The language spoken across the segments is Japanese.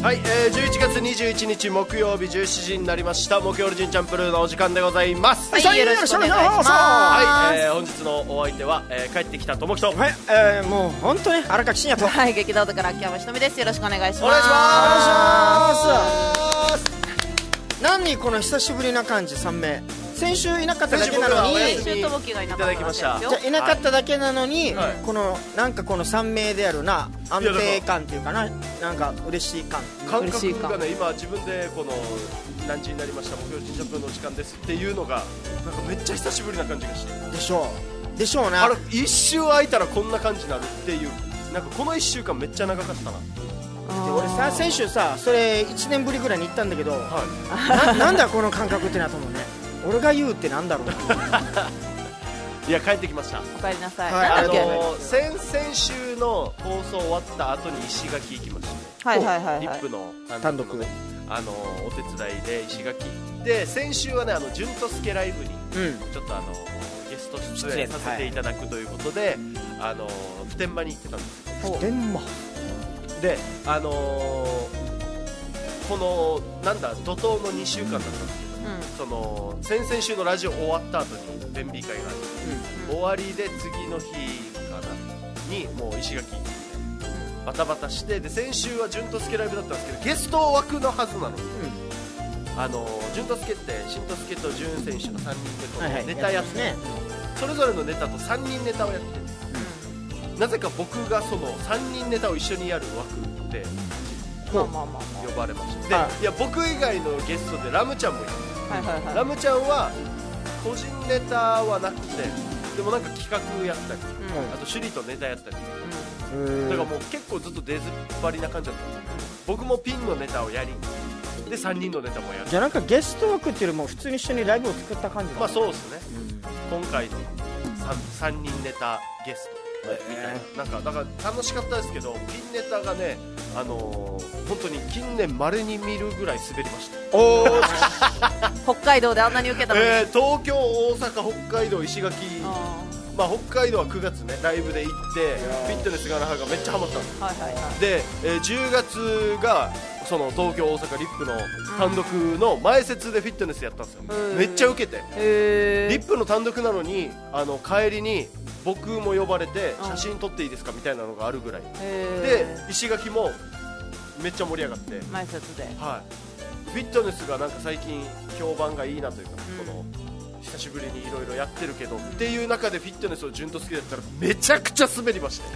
はい、11月21日木曜日17時になりました。木曜日ジンチャンプルーのお時間でございます。 はい、よろしくお願いします。 はい、本日のお相手は、帰ってきたともきと、 はい、もう本当ね、荒垣真也と、 はい、劇団から秋山ひとみです。よろしくお願いします。 お願いします。 何この久しぶりな感じ。3名先週いなかっただけなのに、 先週ともきがいなかっただけですよ。 じゃいなかっただけなのに、はい、このなんかこの3名であるな安定感っていうかな、なんか嬉しい感覚がね、今自分でこの何時になりました木曜日ジンチャンプルーの時間ですっていうのがなんかめっちゃ久しぶりな感じがしてでしょうね。 あれ一周空いたらこんな感じになるっていう、なんかこの1週間めっちゃ長かったな。 で俺さ、先週さ、それ1年ぶりぐらいに行ったんだけど、はい、なんだこの感覚ってなと思うね。俺が言うってなんだろういや帰ってきました。 お帰りなさい。 はい、先々週の放送終わった後に石垣行きました。 はいはいはい、はい、 リップの単独ね、 お手伝いで石垣で、先週はねジュントスケライブにちょっとゲスト出演させていただくということで、普天間に行ってたんです。 普天間でこのなんだ怒涛の2週間だったんですけど、その先々週のラジオ終わった後に弁美会があって、終わりで次の日かなにもう石垣行ってバタバタして、で先週はジュントスケライブだったんですけどゲスト枠のはずなのに、ジュントスケってシントスケとジュン選手の3人でこのネタやって、それぞれのネタと3人ネタをやって、なぜか僕がその3人ネタを一緒にやる枠で呼ばれました。で、いや僕以外のゲストでラムちゃんもいる。ラムちゃんは個人ネタはなくて、でもなんか企画やったり、あと首里とネタやったり、だからもう結構ずっと出ずっぱりな感じだったんです。僕もピンのネタをやりで3人のネタもやる。 じゃあなんかゲスト枠っていうよりも普通に一緒にライブを作った感じだね。 まあそうですね、今回の 3人ネタゲストみたいな、なんかだから楽しかったですけど、ピンネタがね、本当に近年稀に見るぐらい滑りました。 お北海道であんなに受けたのに、 東京、大阪、北海道、石垣、まあ、北海道は9月ねライブで行ってフィットネスがなはがめっちゃハマったんです、で、10月がその東京、大阪リップの単独の前説でフィットネスやったんですよ。めっちゃ受けて、リップの単独なのに帰りに僕も呼ばれて写真撮っていいですかみたいなのがあるぐらいで、石垣もめっちゃ盛り上がって前説で、 はい、フィットネスがなんか最近評判がいいなというか、この久しぶりにいろいろやってるけどっていう中でフィットネスを順と好きだったらめちゃくちゃ滑りました。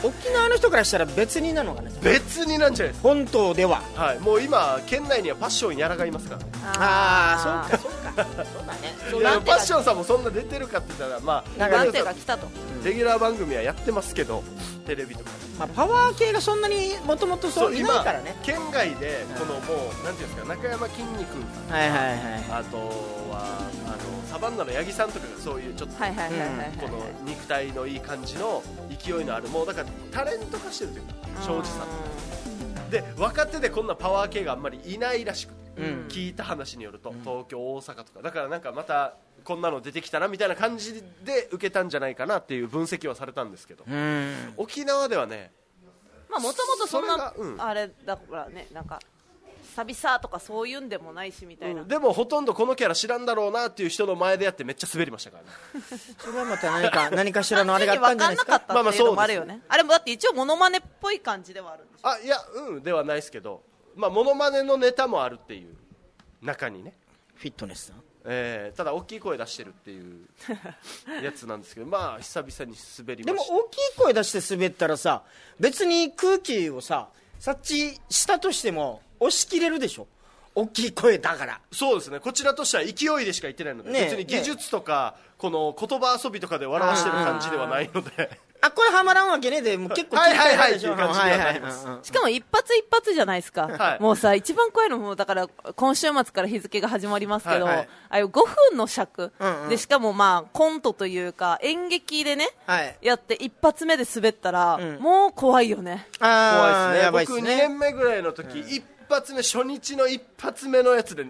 沖縄の人からしたら別になのかな。 別になんじゃないですか本当では、 はい、もう今県内にはパッションやらがいますからね。 ああそうかそうだね。 いやパッションさんもそんな出てるかって言ったら、まあなんてが来たとレギュラー番組はやってますけど、テレビとか、 まあ、パワー系がそんなにもともとそういないからね。 県外でこのもうなんていうんですか、中山きんに君、あとはサバンナの八木さんとかがそういうちょっとこの肉体のいい感じの勢いのある、もうだからタレント化してるというか、庄司さんで若手でこんなパワー系があんまりいないらしく、聞いた話によると東京、大阪とかだから、なんかまたこんなの出てきたなみたいな感じで受けたんじゃないかなっていう分析はされたんですけど、沖縄ではね、 まあもともとそんなあれだからね、なんか久々とかそういうんでもないしみたいな、 でもほとんどこのキャラ知らんだろうなっていう人の前でやってめっちゃ滑りましたからねそれはまた何かしらのあれがあったんじゃないですか。 分かんなかったっていうのもあるよね。あれもだって一応モノマネっぽい感じではあるんですよ。 いやではないですけど、まあモノマネのネタもあるっていう中にね、 フィットネスただ大きい声出してるっていうやつなんですけどまあ久々に滑りました。 でも大きい声出して滑ったらさ、別に空気をさ察知したとしても押し切れるでしょ、大きい声だから。 そうですね、こちらとしては勢いでしか言ってないので、別に技術とかこの言葉遊びとかで笑わしてる感じではないのでこれはまらんわけねでもう結構聞いてるでしょ。 しかも一発一発じゃないですか、もうさ一番怖いのもだから今週末から日付が始まりますけど、ああいう5分の尺で、しかもまあコントというか演劇でね、やって一発目で滑ったら、もう怖いよね。 怖いですね。僕2年目ぐらいの時、一発目初日の一発目のやつで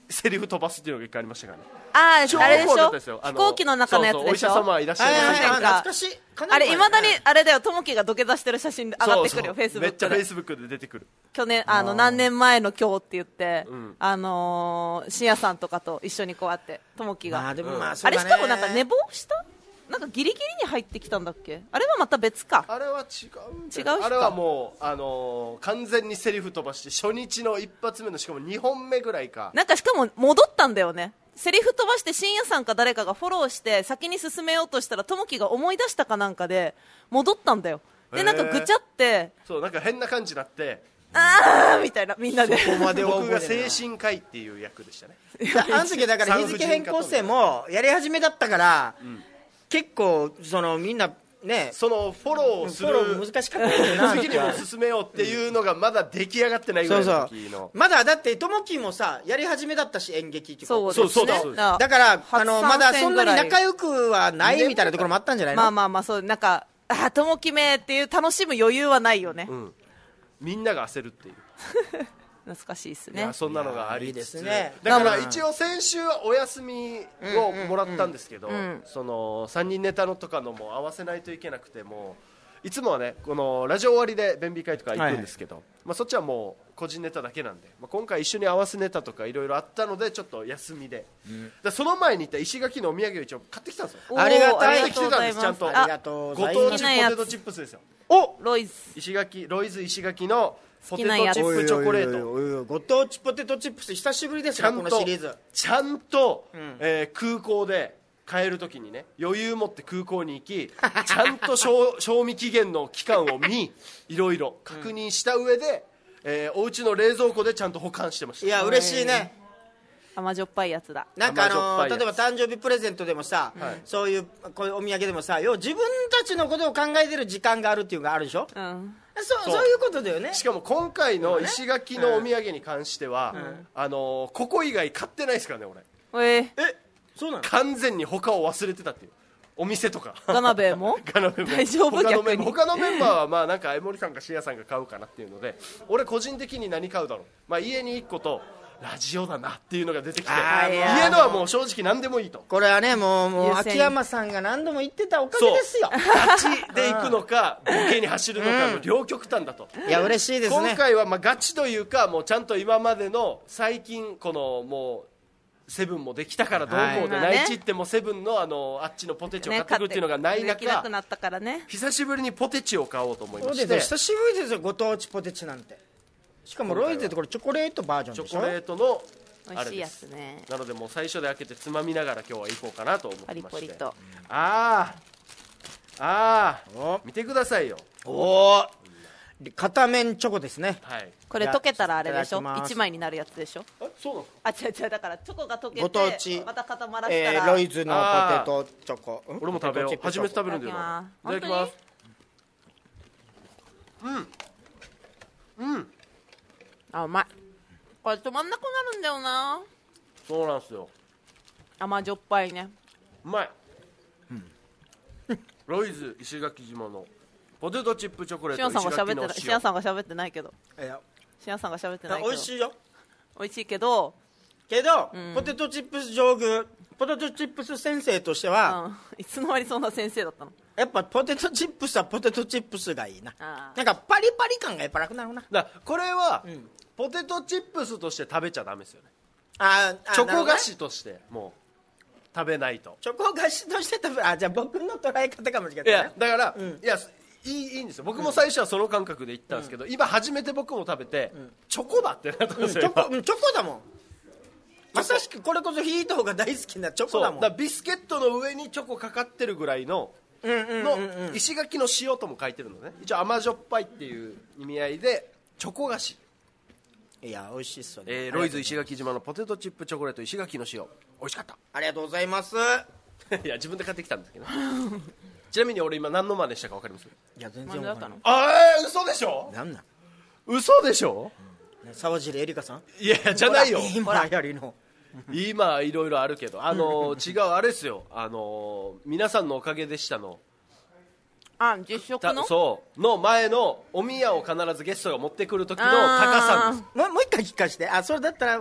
セリフ飛ばすっていうのが一回ありましたからね。 あれでしょ、 ですよ、 飛行機の中のやつでしょ。 お医者様いらっしゃいませんか。 懐かしい。 あれいまだにあれだよ、ともきが土下座してる写真上がってくるよ、フェイスブックで。 めっちゃフェイスブックで出てくる。 去年何年前の今日って言って、深夜さんとかと一緒にこうやってともきが、あれしかもなんか寝坊した、なんかギリギリに入ってきたんだっけ。あれはまた別か。 あれは違う人か。 あれはもう、完全にセリフ飛ばして初日の一発目のしかも2本目ぐらいかなんかしかも戻ったんだよね。セリフ飛ばして深夜さんか誰かがフォローして先に進めようとしたらともきが思い出したかなんかで戻ったんだよ。でなんかぐちゃってそうなんか変な感じになってあーみたいなみんなで僕が精神科医っていう役でしたね。 あの時だから日付変更線もやり始めだったから、結構みんなね、 そのフォローする難しかったよな。 次にも進めようっていうのがまだ出来上がってないぐらいの時の。 まだだってともきもさやり始めだったし演劇っていうか。 そうだからまだそんなに仲良くはないみたいなところもあったんじゃないの。 まあそうなんかともきめっていう楽しむ余裕はないよね。 みんなが焦るっていう。 懐かしいですね。 そんなのがありですね。 だから一応先週はお休みをもらったんですけど、その3人ネタのとかのも合わせないといけなくても、いつもはねこのラジオ終わりで便秘会とか行くんですけど、そっちはもう個人ネタだけなんで、今回一緒に合わせネタとかいろいろあったのでちょっと休みで、その前に行った石垣のお土産を一応買ってきたんですよ。 ありがたい。 来てたんです。ちゃんとありがとうございます。 ご当地ポテトチップスですよ。 ロイズ石垣のポテトチップチョコレート。 ご当地ポテトチップス久しぶりですね、このシリーズ。 ちゃんと、空港で帰るときにね余裕持って空港に行きちゃんと賞味期限の期間を見いろいろ確認した上で、お家の冷蔵庫でちゃんと保管してました。 いや嬉しいね。 甘じょっぱいやつだ。 なんか例えば誕生日プレゼントでもさ、そういうこういうお土産でもさ、自分たちのことを考えてる時間があるっていうのがあるでしょ。そういうことだよね。 しかも今回の石垣のお土産に関しては、ここ以外買ってないですからね俺。 そうなの。 完全に他を忘れてたっていう。お店とかガナベも大丈夫。逆に他のメンバーはまあなんか江森さんかシアさんが買うかなっていうので、俺個人的に何買うだろう、家に1個とラジオだなっていうのが出てきて、家のはもう正直何でもいいと。 これはねもう秋山さんが何度も言ってたおかげですよ。 ガチで行くのかボケに走るのかの両極端だと。 いや嬉しいですね。 今回はガチというかもうちゃんと今までの最近このもうセブンもできたからどうこうで、内地行ってもセブンのあっちのポテチを買ってくるっていうのがない中、久しぶりにポテチを買おうと思いまして。 久しぶりですよご当地ポテチなんて。しかもロイズってこれチョコレートバージョンでしょ。 チョコレートの美味しいやつね。 なのでもう最初で開けてつまみながら今日は行こうかなと思ってまして。 パリポリと見てくださいよ。 片面チョコですね。 これ溶けたらあれでしょ、1枚になるやつでしょ。 そうなの。 違うだからチョコが溶けてご当地また固まらせたら、 ロイズのポテトチョコ。 俺も食べよう。初めて食べるんだよ。いただきます。 うまい。これ止まんなくなるんだよな。 そうなんですよ。 甘じょっぱいね。 うまい。ロイズ石垣島のポテトチップチョコレート。 シアさんが喋ってないけど。シアさんが喋ってないけど。 美味しいよ。 美味しいけど、 ポテトチップス上手、ポテトチップス先生としては、 いつの間にそんな先生だったの。 やっぱポテトチップスはポテトチップスがいいな。なんかパリパリ感がやっぱなくなるな。 これは、ポテトチップスとして食べちゃダメですよね。チョコ菓子としてもう食べないと。 チョコ菓子として食べる。じゃあ僕の捉え方かもしれない。 いやだから、いいんですよ。僕も最初はその感覚で言ったんですけど、今初めて僕も食べて、チョコだってなったんですよ。 チョコだもん。まさしくこれこそヒートが大好きなチョコだもん。 だビスケットの上にチョコかかってるぐらいの石垣の塩とも書いてるのね。一応甘じょっぱいっていう意味合いでチョコ菓子。 いや美味しいっすよね。 ロイズ石垣島のポテトチップチョコレート石垣の塩、美味しかった。 ありがとうございます。 いや自分で買ってきたんだけどちなみに俺今何の真似したか分かります？ いや全然分からない。 嘘でしょ。 なんなん嘘でしょ。 沢尻エリカさん。 いやじゃないよ。 今やりの今いろいろあるけど違うあれですよ。皆さんのおかげでしたの実食のそうの前のお宮を必ずゲストが持ってくる時のタカさんです。 もう一回聞かせて。それだったら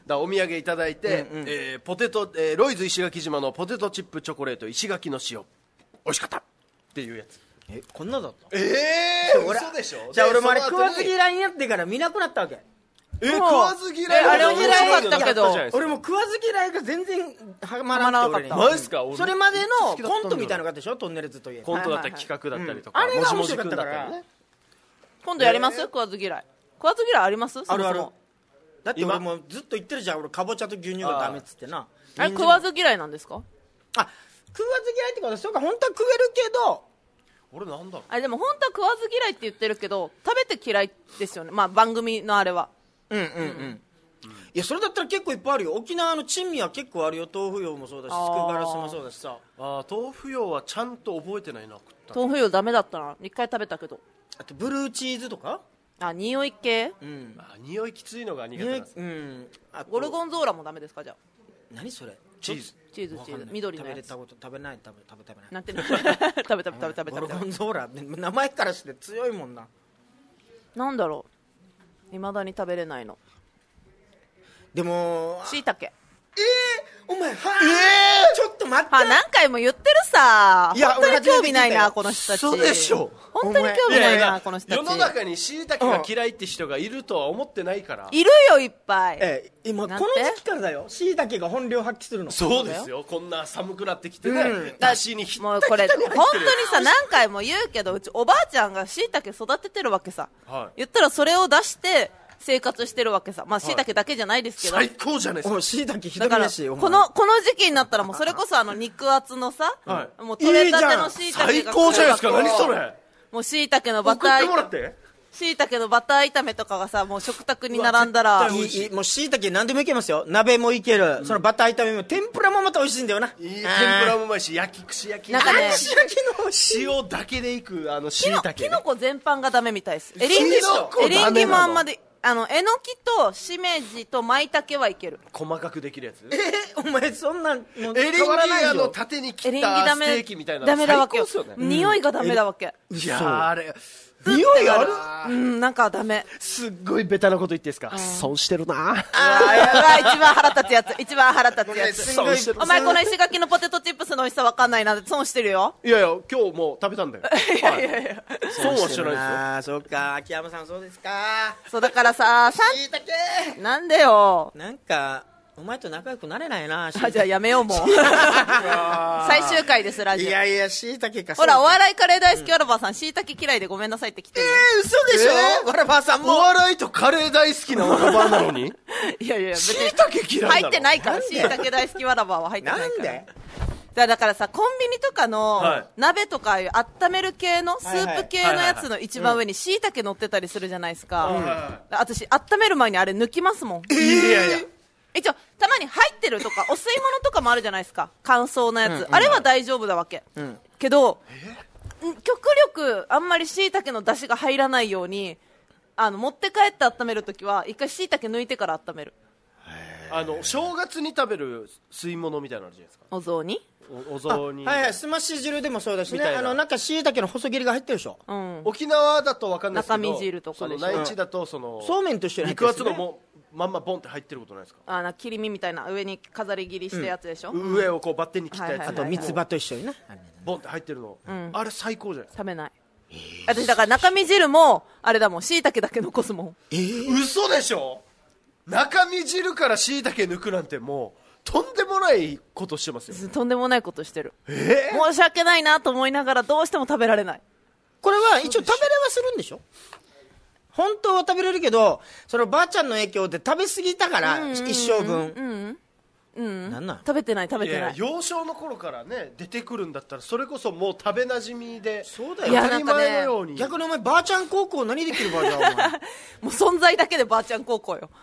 だお土産いただいて、ポテト、ロイズ石垣島のポテトチップチョコレート石垣の塩美味しかったっていうやつ。 こんなだった？ 嘘でしょ。 じゃあ俺もあれ食わず嫌いになってから見なくなったわけ。 食わず嫌いあれ面白かったけど、 俺も食わず嫌いが全然はまらなかった。 マジっすか。 それまでのコントみたいなのがあったでしょ、トンネルズといえばコントだったり企画だったりとか、 あれが面白かったから今度やります？食わず嫌いあります？ あるある。だって俺もうずっと言ってるじゃん、俺かぼちゃと牛乳がダメっつってな。 あれ食わず嫌いなんですか？ 食わず嫌いってことはそうか、本当は食えるけど、 俺なんだろう。 あれでも本当は食わず嫌いって言ってるけど食べて嫌いですよね。まあ番組のあれは。 いやそれだったら結構いっぱいあるよ。沖縄の珍味は結構あるよ。豆腐用もそうだし、スクガラスもそうだしさ。 豆腐用はちゃんと覚えてないな。 豆腐用ダメだったな。一回食べたけど。 あとブルーチーズとか、 匂い系、 匂いきついのが苦手なんです。 ゴルゴンゾーラもダメですか？じゃあ何それ？ チーズ緑のやつ。 食べないなんて食べゴルゴンゾーラ名前からして強いもんな。 なんだろう、未だに食べれないの。 でもしいたけ。 お前ちょっと待って。 何回も言ってるさ。 いや本当に興味ないなこの人たち。 そうでしょ。 本当に興味ないなこの人たち。 世の中にしいたけが嫌いって人がいるとは思ってないから。 いるよいっぱい。 今この時期からだよ、しいたけが本領発揮するの。 そうですよ。こんな寒くなってきてね、だしにひったもうこれ本当にさ何回も言うけど、うちおばあちゃんがしいたけ育ててるわけさ。言ったらそれを出して生活してるわけさ。まあしいたけだけじゃないですけど。 最高じゃないですか。 しいたけひどくないし。 この時期になったらもうそれこそ肉厚のさ、もう取れたてのしいたけが最高じゃないですか。何それ。 もうしいたけのバター炒めとかがさ、もう食卓に並んだらもうしいたけ何でもいけますよ。鍋もいける、そのバター炒めも、天ぷらもまた美味しいんだよな。 天ぷらもうまいし、串焼きなんかね、 塩だけでいくしいたけ。 きのこ全般がダメみたいです。エリンギもあんまで、えのきとしめじとまいたけはいける。 細かくできるやつ。 お前そんなんエリンギ縦に切ったステーキみたいなダメだわけよ。匂いがダメだわけ。 いやあれ匂いある。 なんかダメ。 すっごいベタなこと言っていいですか？損してるな。 一番腹立つやつ。お前この石垣のポテトチップスの美味しさわかんないなって損してるよ。 いやいや今日もう食べたんだよ。いや損はしてないですよ。 そうか、秋山さんそうですか。 そうだからさ、 しいたけなんでよ。 なんかお前と仲良くなれないな。 じゃあやめようもう。最終回ですラジオ。 いやいや、しいたけか。 ほらお笑いカレー大好きわらばーさん、しいたけ嫌いでごめんなさいって来てるよ。 嘘でしょ。わらばーさんもお笑いとカレー大好きなわらばーなのに。 いやいや、 しいたけ嫌いなの入ってないから。しいたけ大好きわらばーは入ってないから。 なんでだからさ、コンビニとかの鍋とか温める系のスープ系のやつの一番上にしいたけ乗ってたりするじゃないですか。私温める前にあれ抜きますもん。 いやいや、 一応たまに入ってるとかお吸い物とかもあるじゃないですか、乾燥のやつ。あれは大丈夫だわけ、けど極力あんまりしいたけの出汁が入らないように持って帰って温めるときは一回しいたけ抜いてから温める。 正月に食べる吸い物みたいなのあるじゃないですか。 お雑煮。 お雑煮。 はいはい、すまし汁でもそうだしね。なんかしいたけの細切りが入ってるでしょ。 沖縄だと分かんないですけど、 中身汁とかでしょ。 内地だとそうめんと一緒に肉厚のもまんまボンって入ってることないですか？ 切り身みたいな上に飾り切りしたやつでしょ。 上をこうバッテンに切ったやつ。 あと三つ葉と一緒になボンって入ってるの。あれ最高じゃないですか。 食べない。私だから中身汁もあれだもん、しいたけだけ残すもん。 嘘でしょ。中身汁からしいたけ抜くなんてもうとんでもないことしてますよ。 とんでもないことしてる。申し訳ないなと思いながらどうしても食べられない。 これは一応食べれはするんでしょ。本当は食べれるけど、そのばあちゃんの影響で食べ過ぎたから一生分。なんなん？ 食べてない。 幼少の頃からね出てくるんだったらそれこそもう食べなじみで、 そうだよ。 当たり前のように。 逆にお前ばあちゃん高校何できるばあちゃんお前。 もう存在だけでばあちゃん高校よ。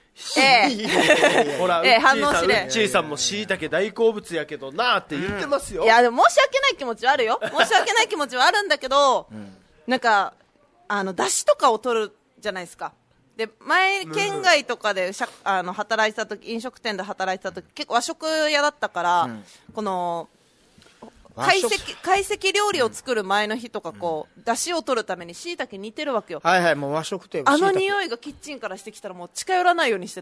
ほら、 反応しれ。 うっちーさんもしいたけ大好物やけどなーって言ってますよ。 いやでも申し訳ない気持ちはあるよ。申し訳ない気持ちはあるんだけど、なんか出汁とかを取るじゃないですか。で前県外とかで働いてた時、飲食店で働いてた時結構和食屋だったから、この懐石料理を作る前の日とか出汁を取るためにしいたけ煮てるわけよ。 はいはい、もう和食といえば匂いがキッチンからしてきたらもう近寄らないようにしてた。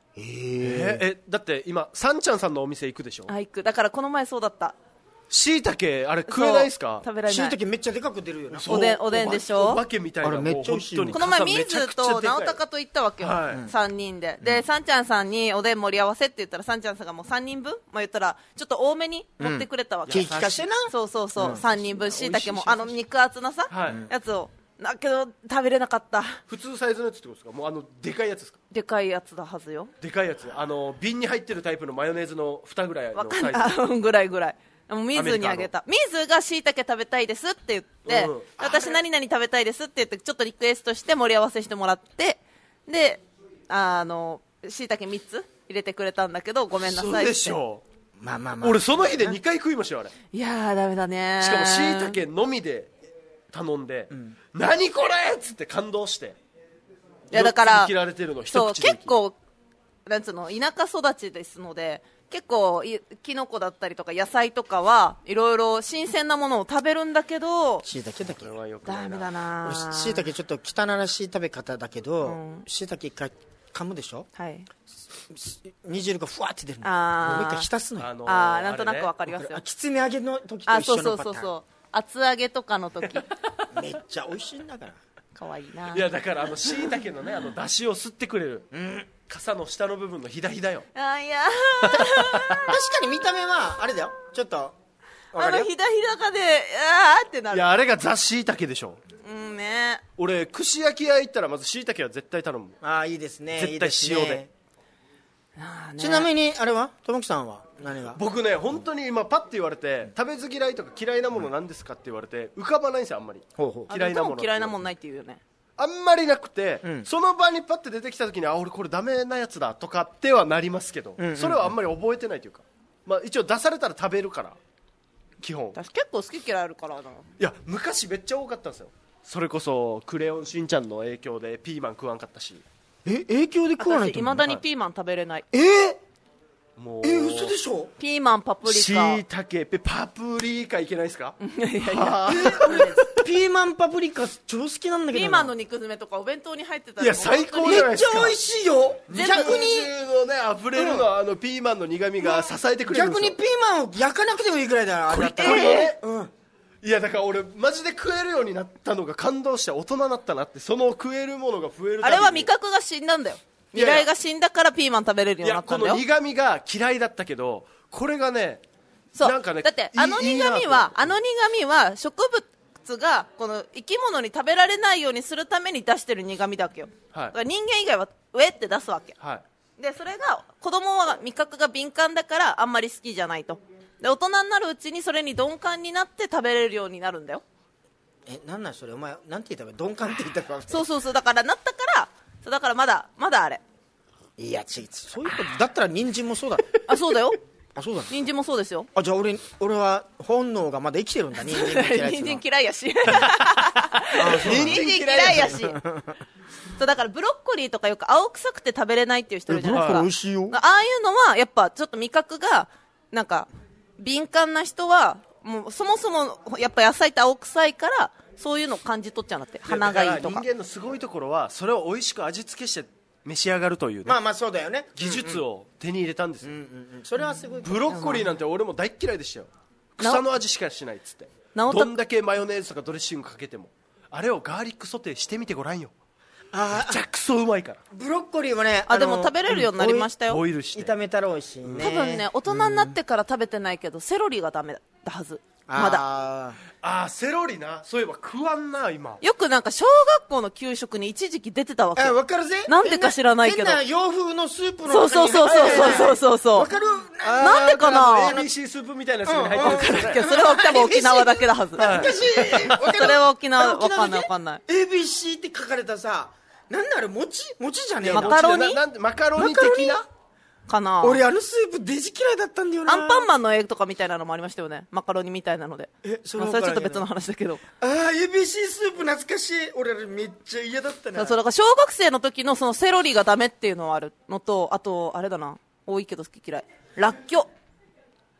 だって今さんちゃんさんのお店行くでしょ。 行く。だからこの前そうだった。 しいたけあれ食えないですか。 食べられない。 しいたけめっちゃでかく出るよな。 おでんでしょ。 お化けみたいな。 あれめっちゃ美味しいよ。 この前水と直高と行ったわけよ、3人で。でさんちゃんさんにおでん盛り合わせって言ったら、さんちゃんさんがもう3人分、言ったらちょっと多めに持ってくれたわけ。 気利かしてな。 そう、3人分しいたけも肉厚なさ、やつを。だけど食べれなかった。 普通サイズのやつってことですか。もうでかいやつですか。 でかいやつだはずよ。 でかいやつ、瓶に入ってるタイプのマヨネーズの蓋ぐらいのサイズ。 ぐらい水にあげた。水がしいたけ食べたいですって言って、私何々食べたいですって言ってちょっとリクエストして盛り合わせしてもらって、でしいたけ3つ入れてくれたんだけど、ごめんなさいって。 そうでしょ。 まあ俺その日で2回食いましたよあれ。 いやーダメだね。 しかもしいたけのみで頼んで、何これっつって感動して。 いやだから切られてるの一そう口で結構なんつうの、田舎育ちですので、結構キノコだったりとか野菜とかはいろいろ新鮮なものを食べるんだけど、 しいたけだけダメだな。 しいたけちょっと汚らしい食べ方だけど、しいたけ一回噛むでしょ。煮汁がふわって出るの。もう一回浸すのよ。 なんとなくわかりますよ。 きつね揚げの時と一緒のパターン。 そう厚揚げとかの時めっちゃ美味しいんだから。 かわいいな。 いやだからしいたけのね出汁を吸ってくれる、傘の下の部分のひだひだよ。 いや確かに見た目はあれだよ、ちょっとひだひだがでってなる。 いやあれがザしいたけでしょ。 ね。 俺串焼き屋行ったらまずしいたけは絶対頼む。 いいですね。 絶対塩で。 ちなみにあれはともきさんは何が。 僕ね本当に今パッて言われて、食べず嫌いとか嫌いなものなんですかって言われて浮かばないんですよあんまり。 嫌いなものないっていうよね。 あんまりなくて、その場にパッて出てきた時に俺これダメなやつだとかってはなりますけど、それはあんまり覚えてないというか、一応出されたら食べるから基本。 私結構好き嫌いあるからな。いや昔めっちゃ多かったんですよ。それこそクレヨンしんちゃんの影響でピーマン食わんかったし。 影響で食わないと。 私未だにピーマン食べれない。 もう嘘でしょ。 ピーマンパプリカしいたけパプリカいけないですか。 いやピーマンパプリカ超好きなんだけど。 ピーマンの肉詰めとかお弁当に入ってたらいや最高じゃないですか。 めっちゃ美味しいよ。 逆にのね溢れるのピーマンの苦味が支えてくれるんですよ。 逆にピーマンを焼かなくてもいいぐらいだよ。 これいやだから俺マジで食えるようになったのが感動して、大人になったなって。その食えるものが増えるたびに。 あれは味覚が死んだんだよ。未来が死んだからピーマン食べれるようになったんだよ。 この苦味が嫌いだったけど、これがね、なんかね、 だって苦味は植物がこの生き物に食べられないようにするために出してる苦味だっけよ。だから人間以外はウェって出すわけ。でそれが子供は味覚が敏感だからあんまり好きじゃないと。で大人になるうちにそれに鈍感になって食べれるようになるんだよ。 なんなんそれ、お前なんて言ったか、鈍感って言ったか。 そうだからなったからだからまだあれ。 いやそういうことだったら人参もそうだ。 そうだよ。 そうだ。 人参もそうですよ。 じゃあ俺は本能がまだ生きてるんだ。人参嫌いやし。人参嫌いやし。そうだからブロッコリーとかよく青臭くて食べれないっていう人いるじゃないですか。 美味しいよ。 ああいうのはやっぱちょっと味覚がなんか敏感な人はもうそもそもやっぱ野菜って青臭いからそういうのを感じ取っちゃうんだって。鼻がいいとか。 人間のすごいところはそれを美味しく味付けして召し上がるという、ね、 まあそうだよね。 技術を手に入れたんですよ。 それはすごい。 ブロッコリーなんて俺も大嫌いでしたよ。草の味しかしないっつって。どんだけマヨネーズとかドレッシングかけてもあれをガーリックソテーしてみてごらんよ。めちゃくそうまいから。 ブロッコリーはね、 でも食べれるようになりましたよ。 ボイルして炒めたら美味しいね。 多分ね大人になってから食べてないけどセロリがダメだはず。まだセロリな。そういえば食わんな今。 よくなんか小学校の給食に一時期出てたわけ。 わかるぜ。 なんでか知らないけど。 変な洋風のスープの中に。 そう。 わかる。 なんでかな。 ABC スープみたいなやつに入ってるけど、 それは多分沖縄だけだはず。 懐かしい。 それは沖縄わかんない。 ABC って書かれたさ、なんであれ餅じゃねえの。 マカロニ的な。 かな。 俺スープデジ嫌いだったんだよな。 アンパンマンの絵とかみたいなのもありましたよね。マカロニみたいなので。それはちょっと別の話だけど。 ABC スープ懐かしい。俺めっちゃ嫌だったな。 そうだから小学生の時のそのセロリがダメっていうのはあるのと、あとあれだな、多いけど好き嫌い、らっきょ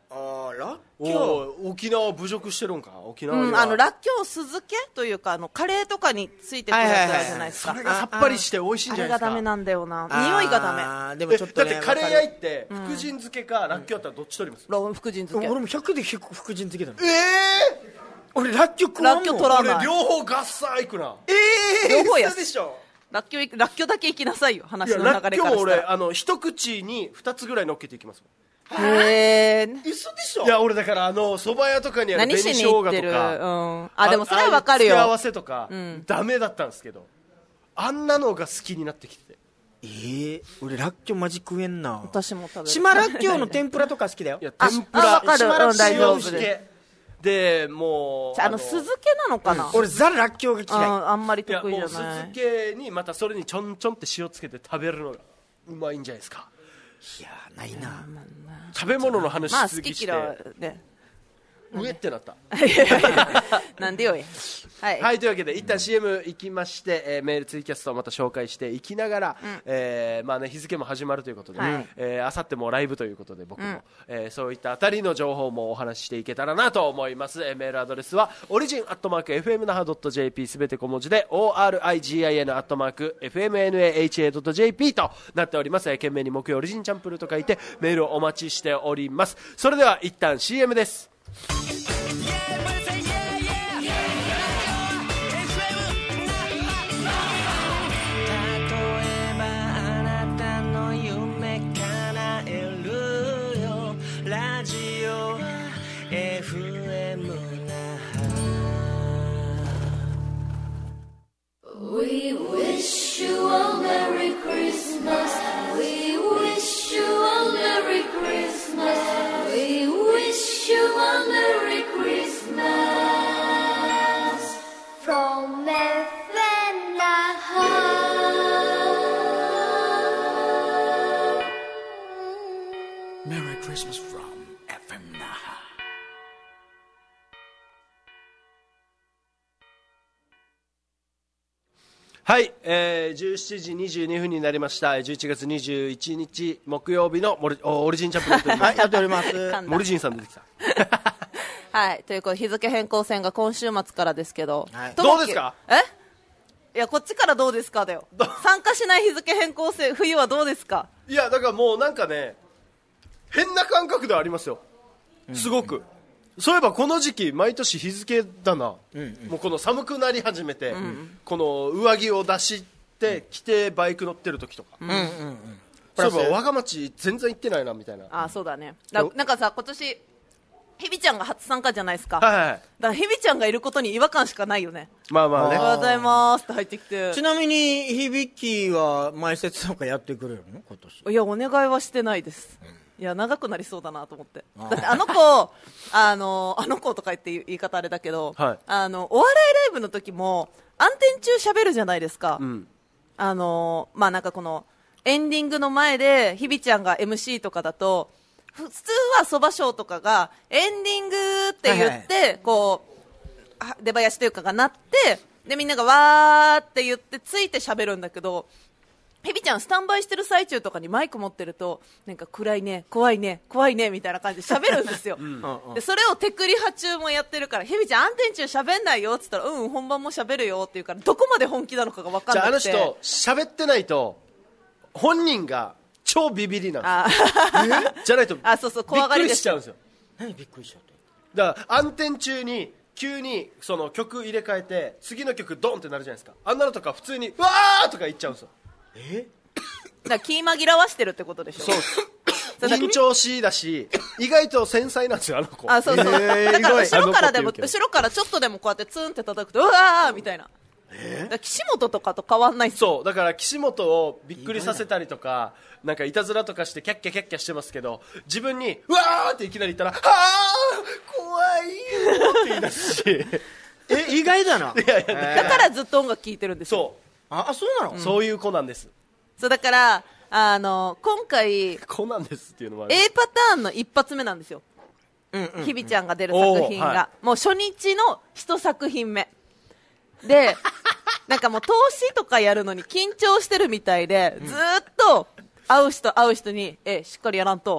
らっきょう沖縄侮辱してるんか沖縄には、 らっきょう酢漬けというかカレーとかについてくるやつあるじゃないですか、 それがさっぱりして美味しいんじゃないですか。 あれがダメなんだよな、匂いがダメ。 でもちょっと、ね、 だってカレー屋行って福神漬けからっきょうだったらどっち取ります？ 福神漬け。 俺も100で福神漬けだね。俺らっきょう食わんもん。 らっきょう取らない。 俺両方合算いくな。 両方やでしょ。 らっきょうだけ行きなさいよ、話の流れからしたら。 らっきょう俺一口に2つぐらい乗っけていきますもん。 嘘でしょ。 いや俺だから蕎麦屋とかにある紅生姜とか、 でもそれはわかるよ。 付け合わせとか、ダメだったんですけど、あんなのが好きになってきて。 俺らっきょうマジ食えんな。 私も食べる。 島らっきょうの天ぷらとか好きだよ。 いや天ぷらわかる。大丈夫でもう酢漬けなのかな。 俺ザらっきょうが嫌い。 あんまり得意じゃない。 酢漬けにまたそれにちょんちょんって塩つけて食べるのがうまいんじゃないですか。 いやないな。 食べ物の話しすぎして、上ってなったなんでよい。 はい、というわけで一旦 CM 行きまして、メールツイキャストをまた紹介していきながら、日付も始まるということで、あさってもライブということで僕も、そういったあたりの情報もお話ししていけたらなと思います。メールアドレスはorigin@fmnaha.jp すべて小文字で origin@fmnaha.jp となっております。懸命に木曜オリジンチャンプルと書いてメールをお待ちしております。それでは一旦 CM です。 We wish you a Merry Christmas. We wish you a Merry Christmas. We wish you a Merry Christmas from FM Naha. Merry Christmas from FM Naha. はい、17時22分になりました。11月21日木曜日のオリジンチャンプルというやっております。 森陣さん出てきたはい、ということで日付変更線が今週末からですけど、 どうですか？ いやこっちからどうですかだよ。参加しない日付変更線冬はどうですか？ いやだからもうなんかね変な感覚ではありますよ、すごく。そういえばこの時期毎年日付だな、もうこの寒くなり始めて、この上着を出して着てバイク乗ってる時とか、そういえば我が町全然行ってないなみたいな。 そうだね。なんかさ今年ひびちゃんが初参加じゃないですか。 だからひびちゃんがいることに違和感しかないよね。 まあまあね。 おはようございますって入ってきて。 ちなみに響は前説とかやってくれるの今年？ いやお願いはしてないです。いや長くなりそうだなと思って。だってあの子とか言って言い方あれだけど、お笑いライブの時も暗転中喋るじゃないですか。なんかこのエンディングの前でひびちゃんが MC とかだと普通はそばショーとかがエンディングって言って、こう出囃子というかが鳴ってでみんながわーって言ってついて喋るんだけど、ひびちゃんスタンバイしてる最中とかにマイク持ってるとなんか暗いね怖いね怖いねみたいな感じで喋るんですよ、でそれを手繰り派中もやってるから、ひびちゃん暗転中喋んないよって言ったら本番も喋るよって言うから、どこまで本気なのかが分かんなくて。 じゃああの人喋ってないと本人が超ビビりなんですよじゃないとそう怖がりです。 びっくりしちゃうんですよ。 何びっくりしちゃって？ だから暗転中に急にその曲入れ替えて次の曲ドンってなるじゃないですか。あんなのとか普通にうわーとか言っちゃうんですよ。 だから気紛らわしてるってことでしょ。 そう緊張しいだし意外と繊細なんですよあの子。 そうだから後ろからちょっとでもこうやってツンって叩くとうわーみたいな。岸本とかと変わんないっすよ。 そうだから岸本をびっくりさせたりとかなんかいたずらとかしてキャッキャキャッキャしてますけど、自分にうわーっていきなり言ったら怖いよって言い出すし意外だな。 だからずっと音楽聴いてるんですよ。 そうなの、 そういう子なんです。 そうだから今回子なんですっていうのもある。 A パターンの一発目なんですよ、ひびちゃんが出る作品が、もう初日の一作品目でなんかもう投資とかやるのに緊張してるみたいで、ずっと会う人にしっかりやらんと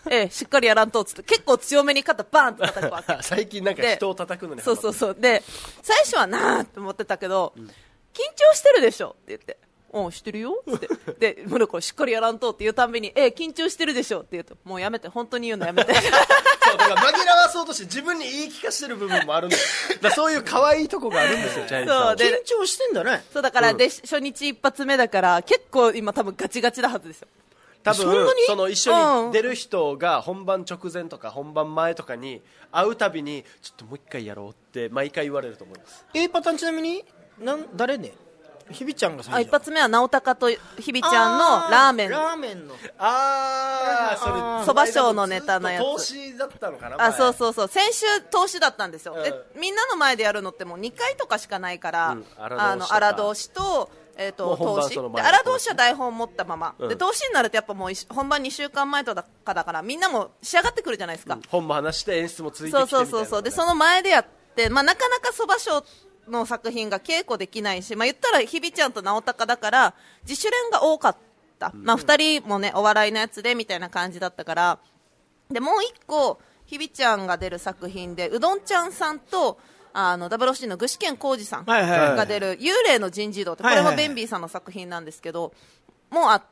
しっかりやらんとっつって結構強めに肩バーンって叩くわけ最近なんか人を叩くのにそうで最初はなーって思ってたけど、緊張してるでしょって言って、してるよってで、もうこれしっかりやらんとって言うたんびに、緊張してるでしょって言うと、もうやめて、本当に言うのやめてそうだから紛らわそうとして自分に言い聞かせてる部分もあるんですだそういう可愛いとこがあるんですよ、ジャニーさん。 緊張してんだね。 そうだから、で初日一発目だから結構今多分ガチガチなはずですよ。 多分その一緒に出る人が本番直前とか本番前とかに会うたびにちょっともう一回やろうって毎回言われると思います。 A パターンちなみに誰ね、ひびちゃんが最初。 一発目は直高とひびちゃんのラーメンのそれそばショーのネタのやつ。 投資だったのかな。 そう先週投資だったんですよ、でみんなの前でやるのってもう2回とかしかないから、荒通しと投資で、荒通しは台本持ったまま、で投資になるとやっぱもう本番2週間前とかだからみんなも仕上がってくるじゃないですか、 本も話して演出もついてきてみたいな。 そうでその前でやって、なかなかそばショーの作品が稽古できないし、言ったらひびちゃんと直高だから自主練が多かった、2人もねお笑いのやつでみたいな感じだったから、でもう1個ひびちゃんが出る作品でうどんちゃんさんとWC の具志堅浩二さんが出る幽霊の人事異動って、これもベンビーさんの作品なんですけど、もうあって、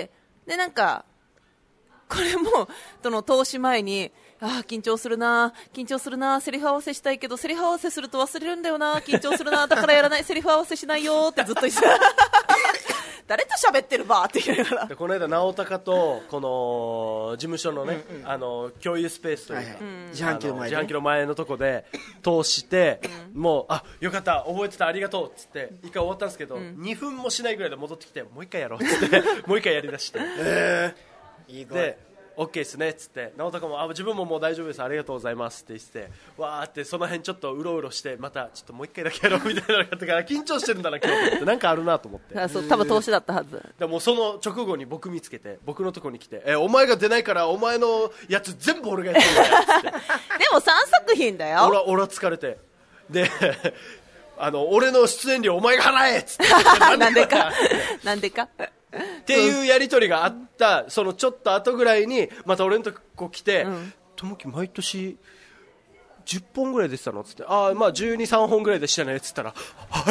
でなんかこれもその投資前に緊張するなセリフ合わせしたいけどセリフ合わせすると忘れるんだよな、緊張するな、だからやらない、セリフ合わせしないよってずっと言って誰と喋ってるばって言いながら、 でこの間直高とこの事務所のね、共有スペースというか、 自販機の前のとこで通して、もうよかった覚えてたありがとうっつって一回終わったんですけど、2分もしないぐらいで戻ってきてもう一回やろうっつってもう一回やりだしていいでOK ですねっつって、直高も自分ももう大丈夫ですありがとうございますって言ってわーってその辺ちょっとうろうろしてまたちょっともう一回だけやろうみたいなのがあったから緊張してるんだな今日ってなんかあるなと思って多分投資だったはずでもその直後に僕見つけて僕のとこに来てお前が出ないからお前のやつ全部俺がやってるんだよっつってでも3作品だよ俺は疲れてで俺の出演料お前が払えっつってなんでかっていうやり取りがあったそのちょっと後ぐらいにまた俺のとこ来て友樹毎年10本ぐらい出てたのっつってまあ12、3本ぐらいでしたねっつったら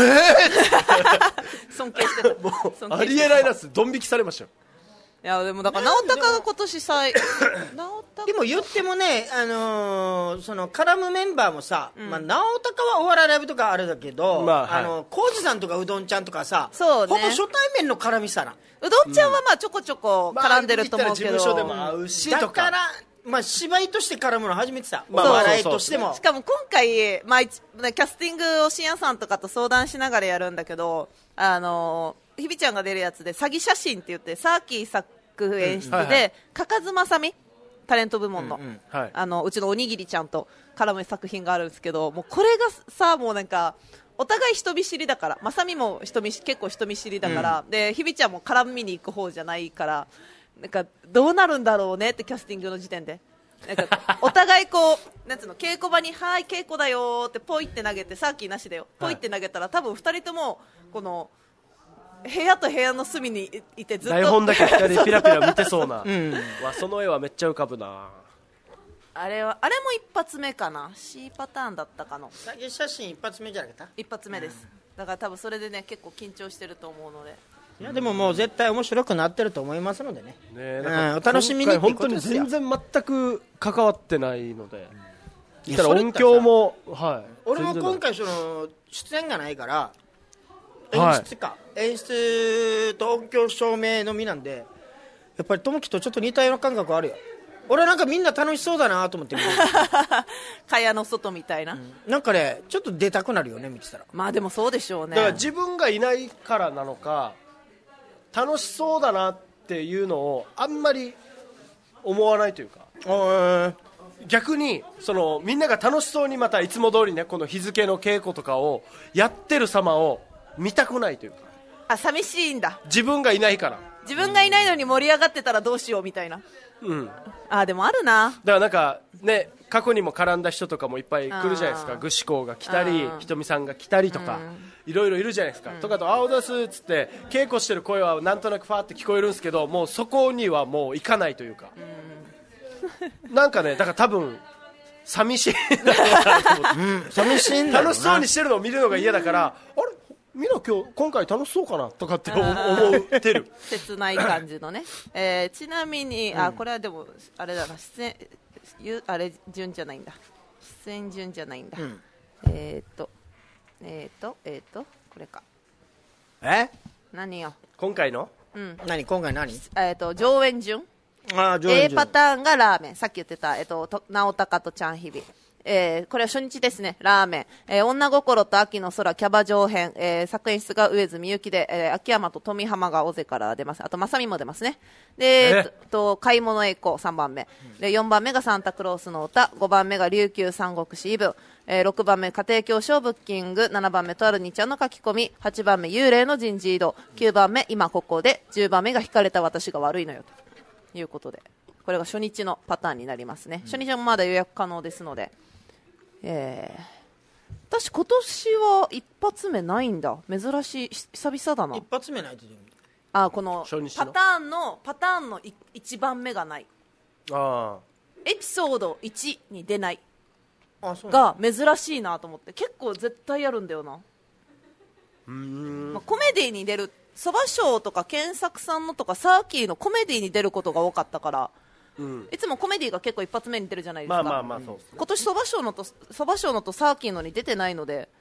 尊敬してたもうありえないなっつってドン引きされましたよ。 いやでもだから直高が今年でも言ってもね、その絡むメンバーもさ、直高はお笑いライブとかあれだけど、浩二さんとかうどんちゃんとかさ、ほぼ初対面の絡みさな。 うどんちゃんはちょこちょこ絡んでると思うけど、 事務所でも会うしとか、 だから芝居として絡むの初めてさ、笑いとしても。 しかも今回、キャスティングを深夜さんとかと相談しながらやるんだけど、ひびちゃんが出るやつで詐欺写真って言ってサーキー作演出で嘉数まさみタレント部門の、うちのおにぎりちゃんと絡む作品があるんですけど、もうこれがさもうなんかお互い人見知りだから、まさみも結構人見知りだから、でひびちゃんも絡みに行く方じゃないからなんかどうなるんだろうねってキャスティングの時点でなんかお互いこうなんつうの稽古場にはい稽古だよってポイって投げてサーキーなしだよポイって投げたら多分2人ともこの部屋と部屋の隅にいてずっと台本だけ2人ピラピラ見てそうな、その絵はめっちゃ浮かぶな。 あれも一発目かな C パターンだったかの詐欺写真一発目じゃなかった一発目です、だから多分それでね結構緊張してると思うので、 いやでももう絶対面白くなってると思いますのでね、お楽しみにっていうことですよ。 本当に全然全く関わってないので、言ったら音響も、 俺も今回その出演がないから演出と音響照明のみなんで、やっぱり友樹とちょっと似たような感覚あるよ。俺なんかみんな楽しそうだなと思って見てる蚊帳の外みたいな、 なんかねちょっと出たくなるよね見てたら。 でもそうでしょうね。 だから自分がいないからなのか楽しそうだなっていうのをあんまり思わないというか、逆にそのみんなが楽しそうにまたいつも通りねこの日付の稽古とかをやってる様を見たくないというか、 寂しいんだ自分がいないから。 自分がいないのに盛り上がってたらどうしようみたいな。でもあるな。 だからなんかね過去にも絡んだ人とかもいっぱい来るじゃないですか。具志堅が来たりひとみさんが来たりとか、いろいろいるじゃないですか、とかと青ですっつって稽古してる声はなんとなくファーって聞こえるんですけど、もうそこにはもう行かないというか、 なんかねだから多分寂しい寂しいんだろうな。 楽しそうにしてるのを見るのが嫌だから、あれみんな今回楽しそうかなとかって思ってる切ない感じのね、ちなみに、これはでもあれだな、あれ順じゃないんだ、出演順じゃないんだ、これか、何よ今回の、 今回何、 上演順、A パターンがラーメン、さっき言ってた、直高とちゃん日々、これは初日ですね、ラーメン、女心と秋の空キャバ嬢編、作演出が上水美幸で、秋山と富浜が尾瀬から出ます。あと正美も出ますね。で、買い物エコ3番目で、4番目がサンタクロースの歌、5番目が琉球三国志イブ、6番目家庭教師をブッキング、7番目とある2ちゃんの書き込み、8番目幽霊の人事異動、9番目今ここで、10番目が惹かれた私が悪いのよということで、これが初日のパターンになりますね。初日はまだ予約可能ですので、私今年は一発目ないんだ、珍しい、久々だな。 一発目ないって言うの？このパターンの1番目がない、エピソード1に出ないが珍しいなと思って、結構絶対やるんだよな。コメディに出る、そば賞とか検索さんのとかサーキーのコメディに出ることが多かったから、いつもコメディが結構一発目に出るじゃないですか。 そうですね。 今年そば賞のとサーキーのに出てないので、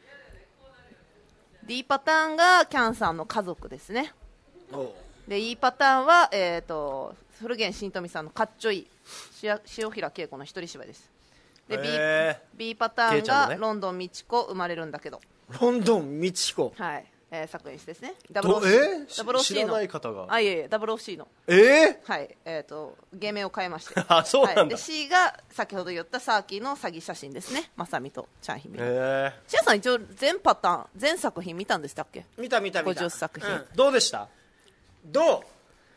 D パターンがキャンさんの家族ですね。で E パターンは、古源新富さんのかっちょいい塩平恵子の一人芝居です。で、B パターンがロンドン美智子生まれるんだけど、 ロンドン美智子、 はい、作演出ですね。 知らない方が、 いえ WOC の、はい、芸名を変えましてそうなんだ、 で C が先ほど言ったサーキーの詐欺写真ですね、まさみとちゃんひみ。シアさん一応全パターン全作品見たんでしたっけ？ 見た 50作品、 どうでした？ どう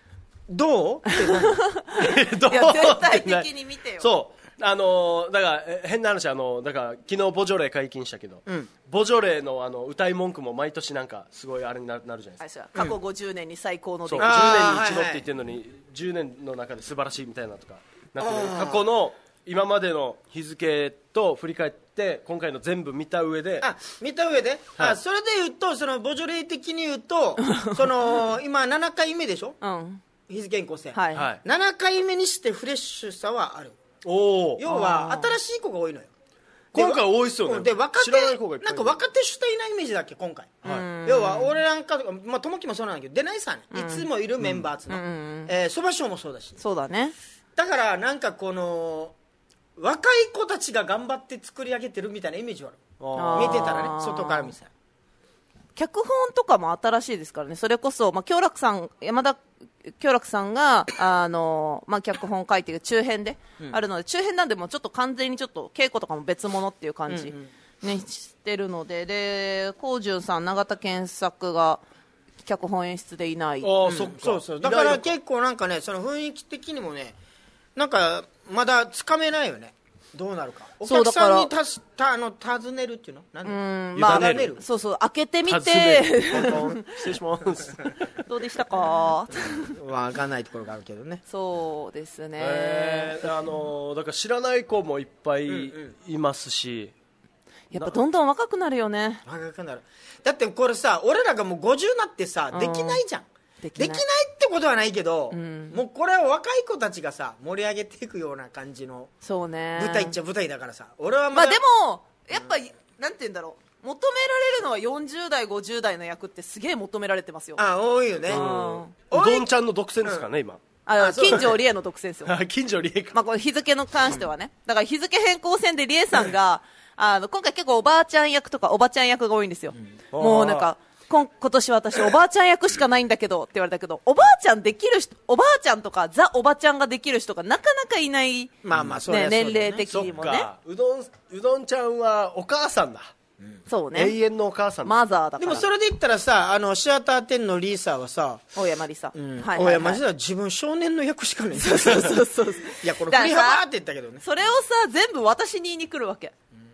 いや全体的に見てよ。 そうだから変な話、だから昨日ボジョレー解禁したけど、ボジョレーの歌い文句も毎年なんかすごいあれになるじゃないですか。 過去50年に最高の出来、 10年に一度って言ってるのに、10年の中で素晴らしいみたいなとかなってる。過去の今までの日付と振り返って今回の全部見た上で、 それで言うと、そのボジョレー的に言うとその今7回目でしょ、日付変更線、7回目にしてフレッシュさはある。要は新しい子が多いのよ。 今回多いっすよね。 で知らない子がいっぱい、なんか若手主体なイメージだっけ今回、要は俺なんかとか、友樹もそうなんだけど出ないさね、いつもいるメンバーつの、そば賞もそうだし、 そうだね。 だからなんかこの若い子たちが頑張って作り上げてるみたいなイメージはある。見てたらね、外から見てたら。 脚本とかも新しいですからね。それこそ、山田京楽さんが脚本書いてる中編であるので、中編なんでもちょっと完全にちょっと稽古とかも別物っていう感じ、してるので、で高潤さん、永田健作が脚本演出でいない。 そうだから結構なんかね、その雰囲気的にもね、なんかまだつかめないよね、どうなるか。お客さんに尋ねるっていうの、委ねる。 そう開けてみて失礼しますどうでしたか？ 分かんないところがあるけどね。 そうですね、 だから知らない子もいっぱいいますし、 やっぱどんどん若くなるよね。 若くなる。だってこれさ、俺らがもう50になってさ、できないじゃん。できないってことはないけど、もうこれは若い子たちがさ盛り上げていくような感じの舞台っちゃ舞台だからさ、俺はでもやっぱ、なんて言うんだろう、求められるのは40代50代の役ってすげえ求められてますよ。 多いよね。 うどんちゃんの独占ですかね、今。 金城理恵の独占ですよ金城理恵か。 この日付の関してはね、だから日付変更線で理恵さんが今回結構おばあちゃん役とかおばちゃん役が多いんですよ。もうなんか今年私おばあちゃん役しかないんだけどって言われたけど、おばあちゃんできる人、おばあちゃんとかザおばちゃんができる人がなかなかいない、年齢的にもね。 うどんちゃんはお母さんだ。 そうね、 永遠のお母さんマザーだから。 でもそれで言ったらさ、シアター10のリーサーはさ、 大山リサ、 大山リサは自分少年の役しかない。 そういやこれ振り幅って言ったけどね。 それをさ全部私に言いに来るわけ。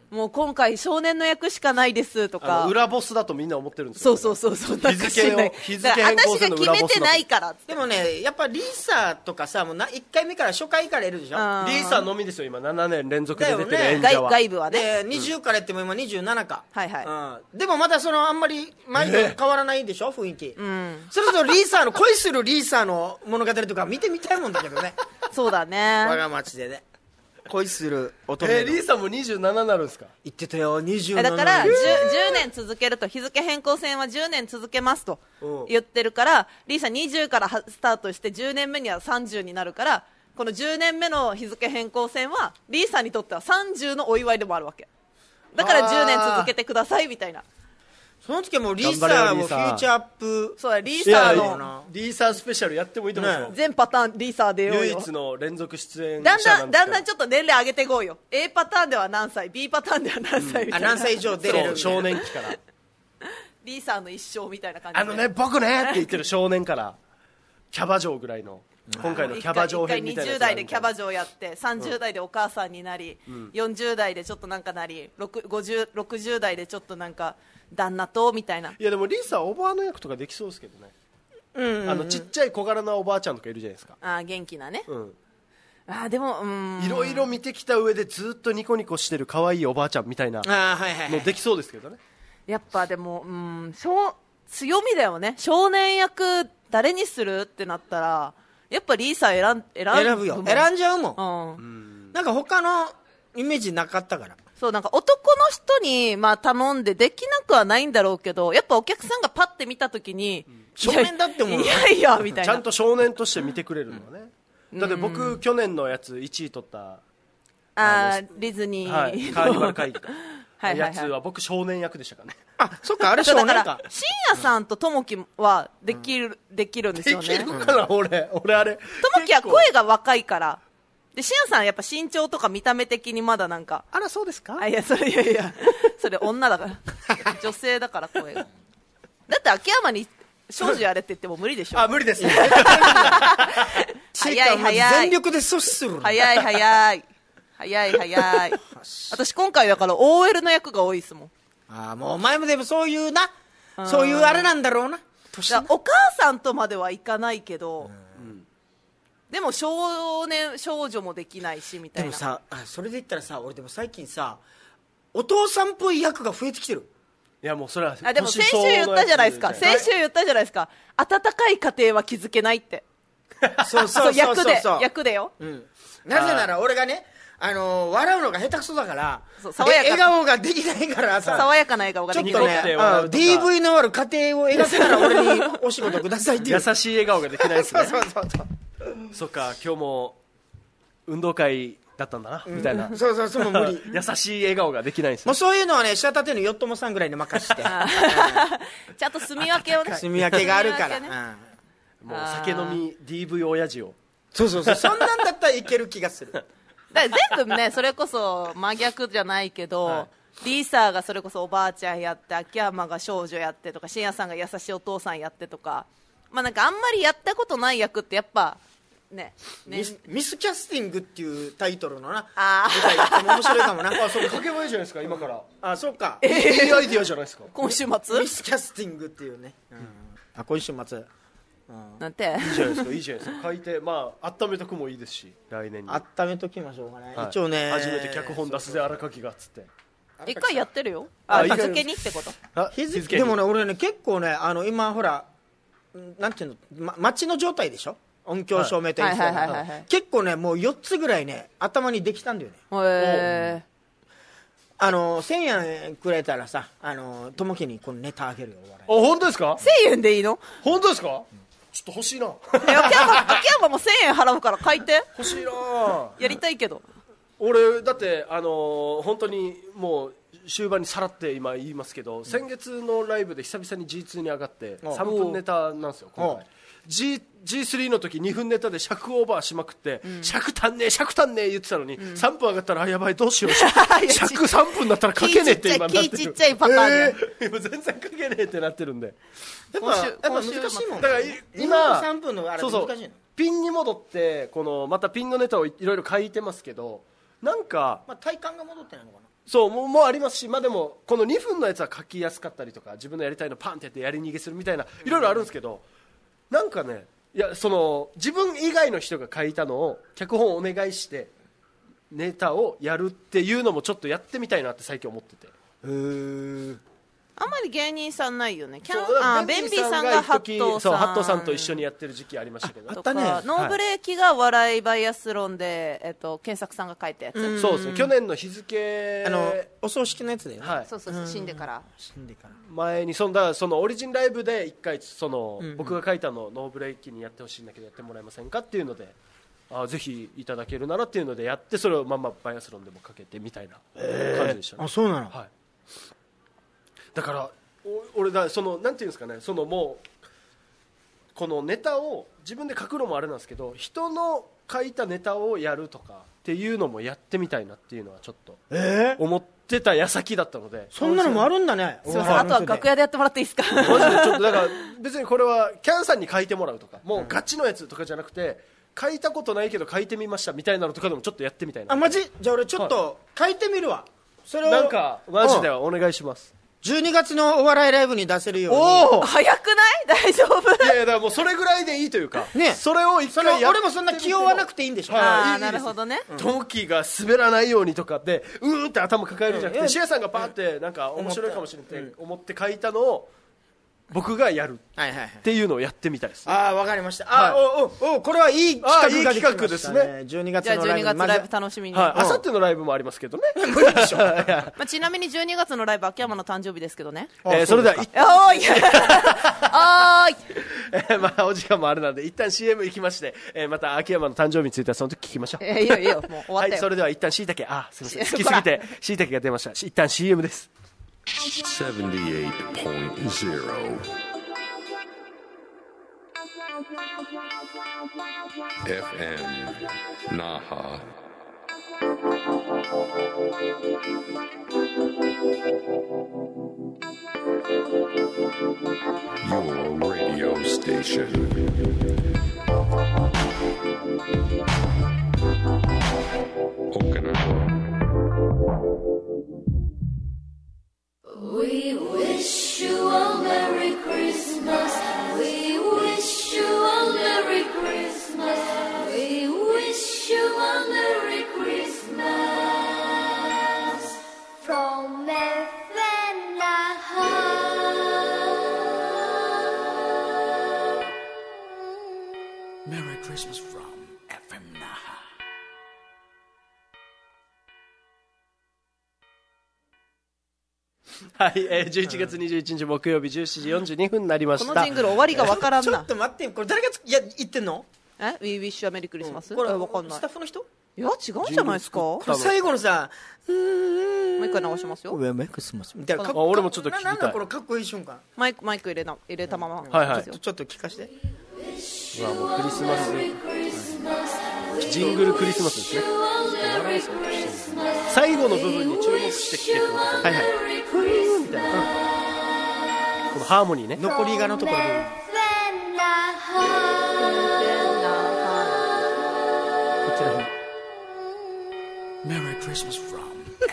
もう今回少年の役しかないですとか、 裏ボスだとみんな思ってるんですよ。 そう日付変更線の裏ボスだと。 私が決めてないからでもね、やっぱリーサとかさ、もう1回目から初回からいるでしょ。リーサのみですよ今7年連続で出てる演者は。 外部はね。 20からやっても今27か。 はいはい。 でもまだあんまり前と変わらないでしょ、雰囲気。それこそリーサの恋するリーサの物語とか見てみたいもんだけどね。 そうだね。 我が町でね。恋する乙女の。 リーさんも27になるんですか？ 言ってたよ、27。 だから、10年続けると、日付変更線は10年続けますと言ってるから、リーさん20からスタートして、10年目には30になるから、この10年目の日付変更線は、リーさんにとっては30のお祝いでもあるわけ。だから10年続けてくださいみたいな。 その時はもうリーサーをフューチャーアップ。 そうだ、リーサーのリーサースペシャルやってもいいと思うんですよ。 全パターンリーサーでようよ。 唯一の連続出演者なんだんちょっと年齢上げていこうよ。 A パターンでは何歳、 B パターンでは何歳みたいな、 何歳以上出れる少年期からリーサーの一生みたいな感じで、 僕ねって言ってる少年からキャバ嬢ぐらいの今回のキャバ嬢編みたいな。 1回20代でキャバ嬢やって30代でお母さんになり、40代でちょっとなんかなり60代でちょっとなんか旦那とみたいな。 いやでもリーサーおばあの役とかできそうですけどね。ちっちゃい小柄なおばあちゃんとかいるじゃないですか。 元気なね。でもいろいろ見てきた上でずっとニコニコしてる可愛いおばあちゃんみたいなのできそうですけどね。 やっぱでも強みだよね。少年役誰にするってなったらやっぱリーサー選ぶよ。 選んじゃうもん。なんか他のイメージなかったから。 そうなんか男の人に頼んでできなくはないんだろうけど、やっぱお客さんがパッて見たときに、 少年だって思う。 いやいやみたいな。 ちゃんと少年として見てくれるのはね。だって僕去年のやつ1位取ったディズニー、カーニバル会議やつは僕少年役でしたからね。 そっか、あれ少年か。 だから深夜さんとともきはできるんですよね。 できるかな、俺あれ。 ともきは声が若いから。で、深夜さんはやっぱ身長とか見た目的にまだなんか。 あら、そうですか？ いや、それ女だから。女性だから声が。だって秋山に少女やれって言っても無理でしょ。 無理です。 早い。 全力で阻止する。 早い。私今回だから OL の役が多いですもん。 もうお前もでもそういうあれなんだろうな。 お母さんとまではいかないけど、でも少年少女もできないしみたいな。 でもさ、それで言ったらさ、俺でも最近さ、お父さんっぽい役が増えてきてる。 いやもうそれはでも先週言ったじゃないですか。温かい家庭は築けないって。 そう役でよ。 なぜなら俺がね、笑うのが下手くそだから、笑顔ができないからさ、 爽やかな笑顔ができない。 ちょっとね、DV のある家庭を描けたら俺にお仕事くださいっていう。 優しい笑顔ができないですね。 そうそっか、今日も運動会だったんだな、みたいな。 そうもう無理。 優しい笑顔ができないんですよ。 もうそういうのはね、下立てのよっともさんぐらいに任して。ちゃんと住み分けをね。 住み分けがあるから。 もう酒飲み DV 親父を。 そうそんなんだったらいける気がする。 だから全部ね、それこそ真逆じゃないけど、リーサーがそれこそおばあちゃんやって、秋山が少女やってとか、深夜さんが優しいお父さんやってとか、なんかあんまりやったことない役ってやっぱね、 ミスキャスティングっていうタイトルのな、舞台やっても面白いかもな。 それ書けばいいじゃないですか、今から。 そうか。 いいアイディアじゃないですか。 今週末ミスキャスティングっていうね。今週末。 なんていいじゃないですか。書いて温めとくもいいですし、来年に温めときましょうかね。一応ね、 初めて脚本出すぜ荒垣がっつって一回やってるよ。日付にってこと。 日付でもね、俺ね結構ね、今ほらなんていうの、街の状態でしょ、音響照明と演出。結構ねもう4つぐらいね頭にできたんだよね。1000円くれたらさ、ともきにこのネタあげるよ。 本当ですか ？1000円でいいの？ 本当ですか？ちょっと欲しいな。 秋山も1000円払うから書いて。 欲しいな。 やりたいけど。 俺だって本当にもう終盤にさらって今言いますけど、先月のライブで久々に G2 に上がって3分ネタなんですよ今回。G3 の時2分ネタで尺オーバーしまくって、尺足んねえ言ってたのに、3分上がったらやばいどうしよう、尺3分だったら書けねえって今なってる。 ちっちゃいパターンで今全然書けねえってなってるんで、 やっぱ難しいもん。 だから今 3分のあれ難しいの。 ピンに戻ってまたピンのネタをいろいろ書いてますけど、なんか体感が戻ってないのかな。 そうもありますし、まあ、でもこの2分のやつは書きやすかったりとか、自分のやりたいのパンってやってやり逃げするみたいな、いろいろあるんですけど、なんかね、いや、その自分以外の人が書いたのを脚本をお願いしてネタをやるっていうのもちょっとやってみたいなって最近思ってて。 あんまり芸人さんないよね。ベンビーさんがハットさん、 ハットさんと一緒にやってる時期ありましたけど、 あったね。 ノーブレーキが笑いバイアス論で、検索さんが書いたやつ。 そうですね、去年の日付、 お葬式のやつだよね。 はい、そう死んでから前にそのオリジンライブで一回僕が書いたのをノーブレーキにやってほしいんだけどやってもらえませんかっていうので、ぜひいただけるならっていうのでやって、それをまんまバイアスロンでもかけてみたいな感じでしたね。 あ、そうなの。 はい。だから俺なんていうんですかね、もうこのネタを自分で書くのもあれなんですけど、人の書いたネタをやるとかっていうのもやってみたいなっていうのはちょっと思ってた矢先だったので、 そんなのもあるんだね。 すいません、あとは楽屋でやってもらっていいですか。 マジでちょっとだから別にこれはキャンさんに書いてもらうとか、もうガチのやつとかじゃなくて、書いたことないけど書いてみましたみたいなのとかでもちょっとやってみたいな。 マジ？じゃあ俺ちょっと書いてみるわ。それをなんかマジではお願いします。 12月のお笑いライブに出せるように。 早くない？大丈夫？ いやいや、だからもうそれぐらいでいいというか、 ね、 それを一回やってみて。 俺もそんな気負わなくていいんでしょ。 なるほどね。 トキが滑らないようにとかってって頭抱えるじゃなくて、シエさんがパーってなんか面白いかもしれないって思って書いたのを僕がやるっていうのをやってみたいです、ね。 わかりました。これはいい企画ができましたね。 ですね。 12月のライブ、ライブ楽しみに。 あさってのライブもありますけどね。 無理でしょ。 ちなみに12月のライブ、秋山の誕生日ですけどね。 それではお時間もあるので一旦 CM 行きまして、また秋山の誕生日についてはその時聞きましょう。 いいよもう終わったよ。 はい、それでは一旦しいたけ、すみません、好きすぎてしいたけが出ました。一旦 CM です。 78.0 FM Naha. Your radio station. Okinawa. We wish you a Merry Christmas. We wish you a Merry Christmas. We wish you a Merry Christmas. From FM Naha. Merry Christmas from FM Naha. はい、11月21日木曜日17時42分になりました。 このジングル終わりがわからんな。 ちょっと待って、これ誰が言ってんの ？We wish you a Merry Christmas？ これわかんない。 スタッフの人？ いや違うんじゃないですか。 これ最後のさ、 もう一回流しますよ。 メイクしますみたいな。 俺もちょっと聞きたい。 なんだこのかっこいい瞬間。 マイク入れたまま。 ちょっと聞かせて。 うわ、もうクリスマスジングルクリスマスですね。最後の部分に注目してきてください。ふーみたいな、このハーモニーね。 残りがのところで。こちらに。Merry Christmas from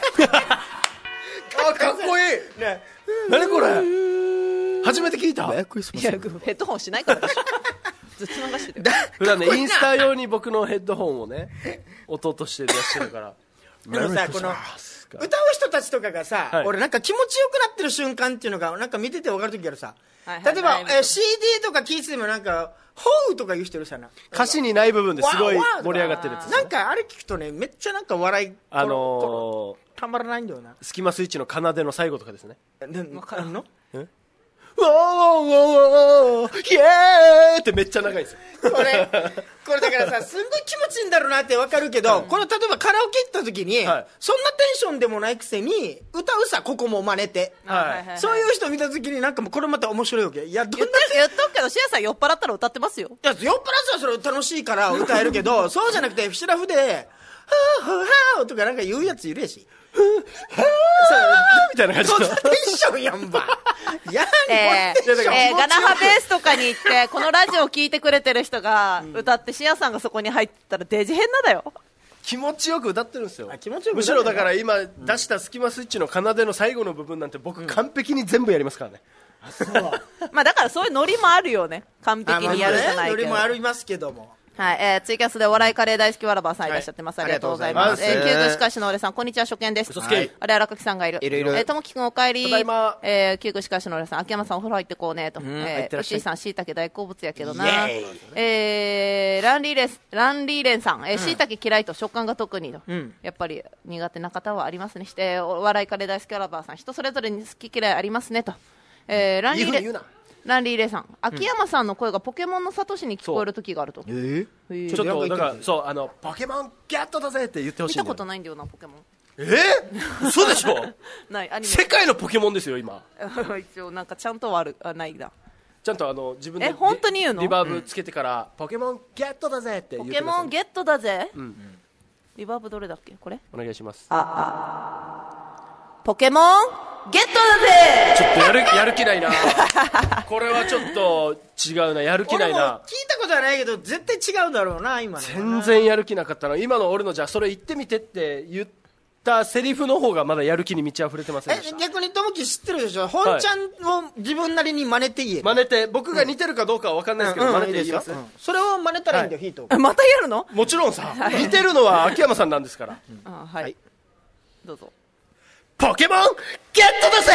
かっこいいね。何これ、初めて聞いた。 いやヘッドホンしないからでしょ。ずっと流してる。 普段ねインスタ用に僕のヘッドホンをね音として出してるから。 でもさ、この歌う人たちとかがさ、俺なんか気持ちよくなってる瞬間っていうのがなんか見てて分かるときあるさ。例えば CD とか聴いててもなんかホウとか言う人いるさな。 歌詞にない部分ですごい盛り上がってるやつ。 なんかあれ聞くとねめっちゃなんか笑いたまらないんだよな。 スキマスイッチの奏での最後とかですね。 分かるの？ ウォーウォーウォーイエーってめっちゃ長いですよ。 これだからさ、すんごい気持ちいいんだろうなって分かるけど、この例えばカラオケ行った時に、そんなテンションでもないくせに歌うさ、ここも真似て、そういう人見た時になんかもうこれまた面白いわけ。いや、どんな言っとくけどシアさん酔っ払ったら歌ってますよ。 いや、酔っ払ったらそれ楽しいから歌えるけどそうじゃなくてシラフではぁはぁとかなんか言うやついるやし、 みたいな感じのテンションやんば。 ガナハベースとかに行ってこのラジオを聞いてくれてる人が歌ってシアさんがそこに入ったらデジ変なだよ。 気持ちよく歌ってるんですよ。 気持ちよくむしろだから今出したスキマスイッチの奏での最後の部分なんて僕完璧に全部やりますからね。 そうまあだからそういうノリもあるよね。完璧にやるじゃないけど。 ノリもありますけども。 はい、ツイキャスでお笑いカレー大好きわらばさんいらっしゃってます。ありがとうございます。旧具しかしの俺さん、こんにちは、初見です。あれ、荒垣さんがいる。ともきくんお帰り。旧具しかしの俺さん、秋山さんお風呂入ってこうね、と。うしーさん、しいたけ大好物やけどな。ランリーレンさん、しいたけ嫌いと食感が特にと。やっぱり苦手な方はありますね。お笑いカレー大好きわらばさん、人それぞれに好き嫌いありますね、と。ランリーレイさん、秋山さんの声がポケモンのサトシに聞こえる時があると。 ちょっとだからそうポケモンゲットだぜって言ってほしい。 見たことないんだよなポケモン。 嘘でしょ。 ないアニメ。 世界のポケモンですよ今。 一応なんかちゃんとはないだ。 ちゃんと自分で本当に言うの？ リバーブつけてからポケモンゲットだぜって言ってください。 ポケモンゲットだぜ。リバーブどれだっけこれ？ お願いします。 ポケモンゲットだぜ。 ちょっとやる気ないな。これはちょっと違うな、やる気ないな。 俺も聞いたことはないけど絶対違うだろうな今の。 全然やる気なかったな。今の俺のじゃあそれ言ってみてって言ったセリフの方がまだやる気に満ち溢れてませんでした。 逆にともき知ってるでしょ。本ちゃんを自分なりに真似て言え。 真似て僕が似てるかどうかは分かんないですけど、真似て言います。 それを真似たらいいんだよ、ヒート。 またやるの？ もちろんさ、似てるのは秋山さんなんですから。 はい、どうぞ。 ポケモンゲットだぜ。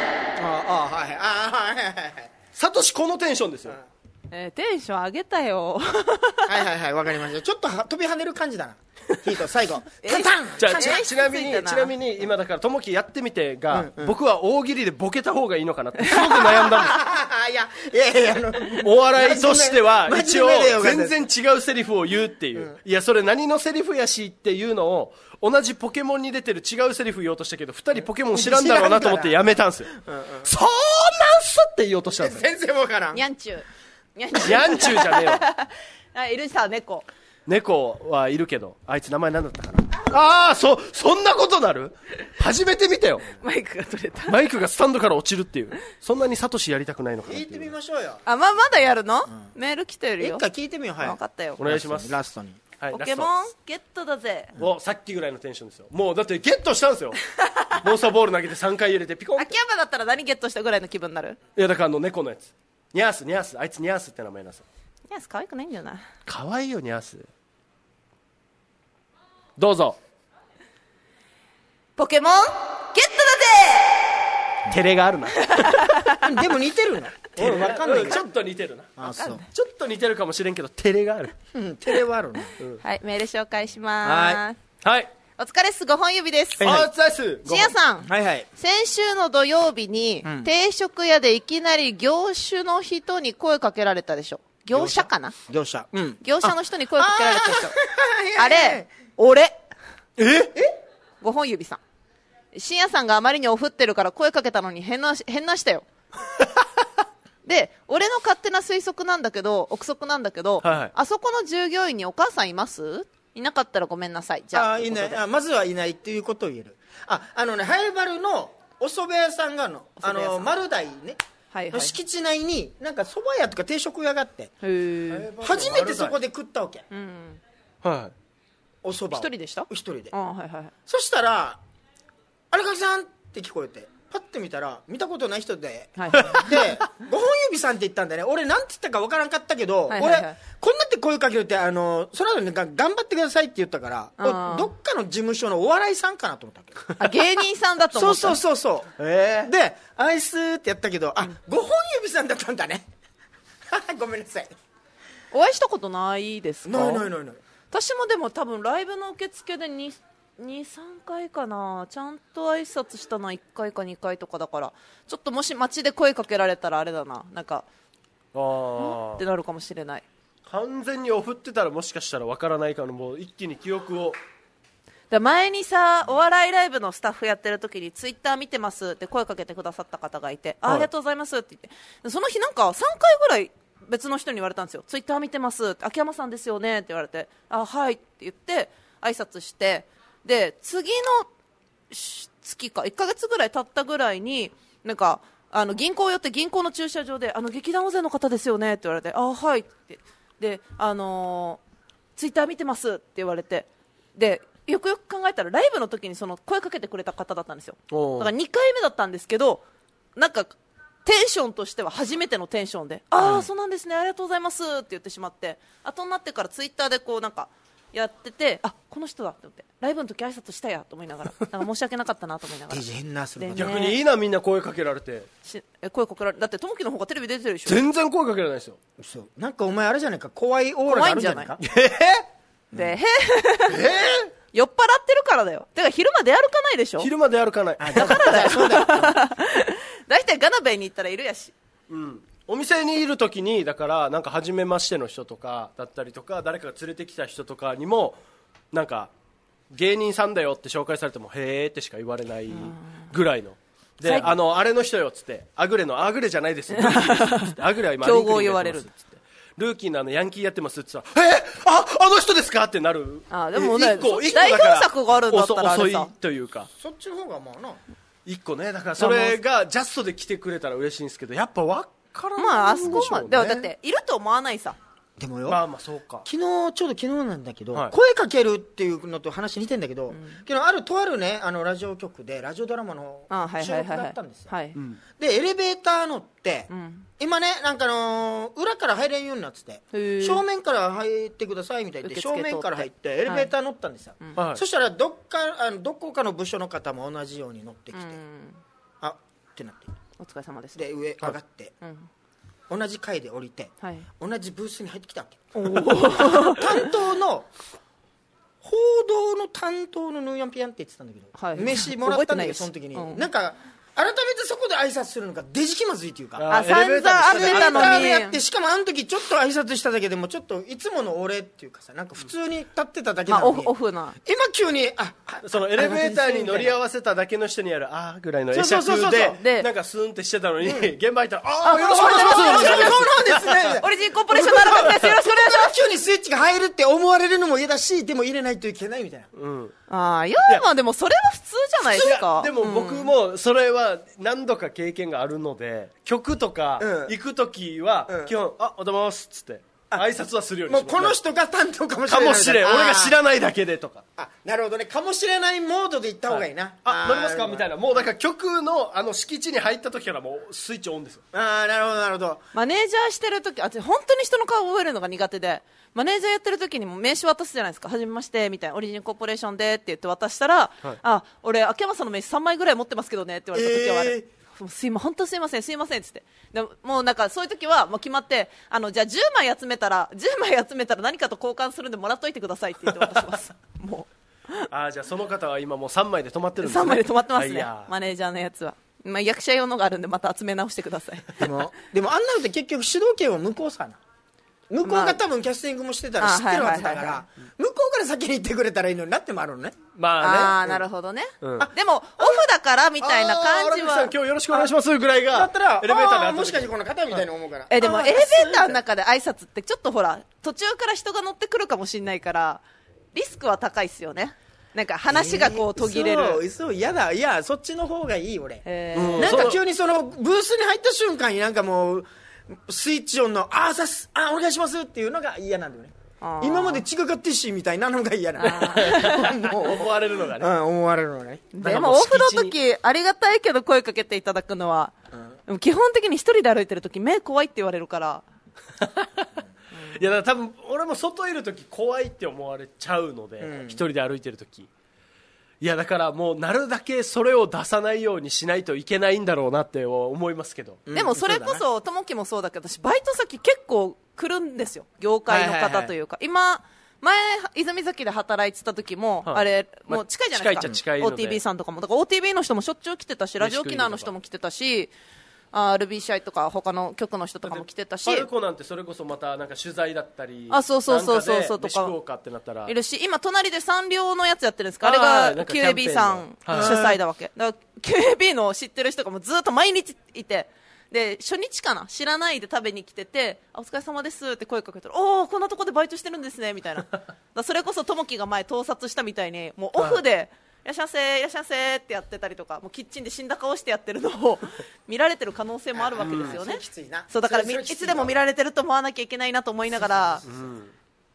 サトシこのテンションですよ。 テンション上げたよ。 はいわかりました。ちょっと飛び跳ねる感じだなヒート最後タンタン。 ちなみに今だからともきやってみてが、僕は大喜利でボケた方がいいのかなってすごく悩んだんですいやお笑いとしては一応全然違うセリフを言うっていう、いやそれ何のセリフやしっていうのを同じポケモンに出てる違うセリフ言おうとしたけど2人ポケモン知らんだろうなと思ってやめたんですよ。そうなんすって言おうとしたんですよ。 全然わからん。 ニャンチューニャンチューじゃねえわ。 いるさ猫はいるけどあいつ名前何だったかな。そんなことなる。初めて見たよ。 マイクが取れた。 マイクがスタンドから落ちるっていう。そんなにサトシやりたくないのかな。 聞いてみましょうよ。 まだやるの？メール来てるよ。 一回聞いてみよう。はい、 分かったよ。 お願いします。 ラストに。 ポケモンゲットだぜ。 さっきぐらいのテンションですよ。もうだってゲットしたんですよ。モンスターボール投げて3回入れてピコン。 秋山だったら何ゲットしたぐらいの気分になる？ いやだから猫のやつ。ニャースあいつニャースって名前なんですよ。 ニャース可愛くないんだよな。 可愛いよニャース。どうぞ。 ポケモンゲットだぜ。 照れがあるな。 でも似てるの。分かんない。 ちょっと似てるな。 そう。 ちょっと似てるかもしれんけど照れがある。 照れはあるな。 はい、メール紹介します。 はい。 お疲れっす、5本指です。 お疲れっす。 しんやさん。 はい。 先週の土曜日に、定食屋でいきなり業種の人に声かけられたでしょ。業者かな？ 業者の人に声かけられたでしょ。あれ、俺。5本指さん。しんやさんがあまりにおふってるから声かけたのに変なしたよ。で、俺の勝手な推測なんだけど、憶測なんだけど、あそこの従業員にお母さんいます？いなかったらごめんなさい。じゃあ。 いない。まずはいないっていうことを言える。ハエバルのお蕎麦屋さんが丸大ね。敷地内になんか蕎麦屋とか定食屋があって、初めてそこで食ったわけ。 はい。 お蕎麦。 一人でした？ 一人で。 そしたら荒垣さんって聞こえて。パッて見たら見たことない人で、で5本指さんって言ったんだね。俺なんて言ったか分からんかったけど、俺こんなって声かけるってその後に頑張ってくださいって言ったから、どっかの事務所のお笑いさんかなと思ったわけ。 芸人さんだと思った。 そうでアイスってやったけど、5本指さんだったんだね。ごめんなさい。 お会いしたことないですか？ ない。 私もでも多分ライブの受付で2、3回かな。ちゃんと挨拶したのは1回か2回とかだから、ちょっともし街で声かけられたらあれだな、なんかってなるかもしれない。 完全にオフってたらもしかしたらわからないからもう一気に記憶を。 前にさ、お笑いライブのスタッフやってる時にツイッター見てますって声かけてくださった方がいて、ありがとうございますって言って、その日なんか3回ぐらい別の人に言われたんですよ。ツイッター見てますって、秋山さんですよねって言われて、はいって言って挨拶して、で次の月か1ヶ月ぐらい経ったぐらいになんか銀行寄って銀行の駐車場で劇団大勢の方ですよねって言われて、はいってでツイッター見てますって言われて、 でよくよく考えたらライブの時にその声かけてくれた方だったんですよ。だから2回目だったんですけど、なんかテンションとしては初めてのテンションで、ああそうなんですね、ありがとうございますって言ってしまって、後になってからツイッターでこうなんかやってて、あこの人だって思って、ライブの時挨拶したやと思いながら、なんか申し訳なかったなと思いながら変なする、 ね、 逆にいいな、みんな声かけられて。 声かけられ、だってともきの方がテレビ出てるでしょ。 全然声かけられないですよ。 そうなんかお前あれじゃないか、怖いオーラがあるんじゃないか。 で酔っ払ってるからだよ。だから昼間出歩かないでしょ。 昼間出歩かない。 だからだよ。そうだよ。大体ガナベイに行ったらいるやし。 うん。お店にいるときに、だからなんか初めましての人とかだったりとか、誰かが連れてきた人とかにもなんか芸人さんだよって紹介されてもへーってしか言われないぐらいの。で、あれの人よっつって、アグレじゃないですよ。アグレは今競合言われる。 ルーキーのヤンキーやってますって言ったら、あの人ですかってなる。 でもね、代表作があるんだったらあれさ、 遅いというか。 そっちの方がまあな。 一個ね、だからそれがジャストで来てくれたら嬉しいんですけど、やっぱ分からないんでしょうね。 まああそこまで、だっていると思わないさ。 でもよ、 まあそうか。 ちょうど昨日なんだけど、声かけるっていうのと話似てんだけど、昨日とあるね、ラジオ局でラジオドラマの収録だったんですよ。でエレベーター乗って、今ね、なんか裏から入れんようになってて、正面から入ってくださいみたいで、正面から入ってエレベーター乗ったんですよ。そしたらどこかの部署の方も同じように乗ってきて、あってなって、 お疲れ様です。 で上上がって、同じ階で降りて、同じブースに入ってきたわけ。担当の報道の担当のヌーヤンピヤンって言ってたんだけど、飯もらったんだけど、その時になんか改めてそこで挨拶するのがデジ気まずいっていうか、 散々会ってたのにやって、しかもあの時ちょっと挨拶しただけでもちょっといつもの俺っていうかさ、なんか普通に立ってただけなのに、 オフな、 今急にそのエレベーターに乗り合わせただけの人にやるぐらいの会釈でなんかスーンってしてたのに、現場入ったらよろしくお願いします、 そうなんですね、 オリジンコーポレーションのアルバムです、よろしくお願いします。 急にスイッチが入るって思われるのも嫌だし、でも入れないといけないみたいな。 いやまあでもそれは普通じゃないですか。 でも僕もそれは何度か経験があるので、曲とか行くときは基本おはようございますっつって挨拶はするようにします。 もうこの人が担当かもしれない、 俺が知らないだけでとか。 なるほどね、かもしれないモードで行った方がいいな。 乗りますかみたいな。もうだから曲の敷地に入った時からもうスイッチオンですよ。 なるほどなるほど。 マネージャーしてる時、本当に人の顔を覚えるのが苦手で、マネージャーやってる時にも名刺渡すじゃないですか。はじめましてみたいな、オリジンコーポレーションでって言って渡したら、俺秋山さんの名刺3枚ぐらい持ってますけどねって言われた時はある。本当すいませんっつって、でもうなんかそういう時はもう決まって、じゃあ10枚集めたら何かと交換するんでもらっといてくださいって言って渡します。もうじゃあその方は今もう3枚で止まってるんですね。 3枚で止まってますね、マネージャーのやつは。役者用のがあるんでまた集め直してください。 でもあんなのって結局主導権は向こうさな。向こうが多分キャスティングもしてたら知ってるはずだから、向こうから先に言ってくれたらいいのになってもあるのね。 なるほどね。でもオフだからみたいな感じは、 今日よろしくお願いしますぐらいがだったらエレベーターでもしかしてこの方みたいに思うから。 でもエレベーターの中で挨拶ってちょっとほら途中から人が乗ってくるかもしれないからリスクは高いっすよね。なんか話がこう途切れる。 そう嫌だ。いやそっちの方がいい俺。なんか急にそのブースに入った瞬間になんかもうスイッチオンのお願いしますっていうのが嫌なんだよね。今まで血がかってしみたいなのが嫌なもう思われるのがね、 思われるのがね。 でもオフの時ありがたいけど声かけていただくのは、基本的に一人で歩いてる時目怖いって言われるからいやだから多分俺も外いる時怖いって思われちゃうので、一人で歩いてる時、いやだからもうなるだけそれを出さないようにしないといけないんだろうなって思いますけど、 でもそれこそともきもそうだけど、私バイト先結構来るんですよ、業界の方というか。今前泉崎で働いてた時も、あれもう近いじゃないですか、 近いので OTB さんとかも。だから OTB の人もしょっちゅう来てたし、ラジオ沖縄の人も来てたし、RBCI とか他の局の人とかも来てたし、 パルコなんてそれこそまたなんか取材だったり、 そうとか福岡ってなったらいるし、今隣でサンリオのやつやってるんですか、あれが QAB さん主催だわけだから QAB の知ってる人がもうずっと毎日いて、で初日かな、知らないで食べに来てて、お疲れ様ですって声かけたら、こんなとこでバイトしてるんですねみたいなだそれこそともきが前盗撮したみたいに、もうオフでいらっしゃいませいらっしゃいませってやってたりとか、もうキッチンで死んだ顔してやってるのを見られてる可能性もあるわけですよね。そうだからいつでも見られてると思わなきゃいけないなと思いながら、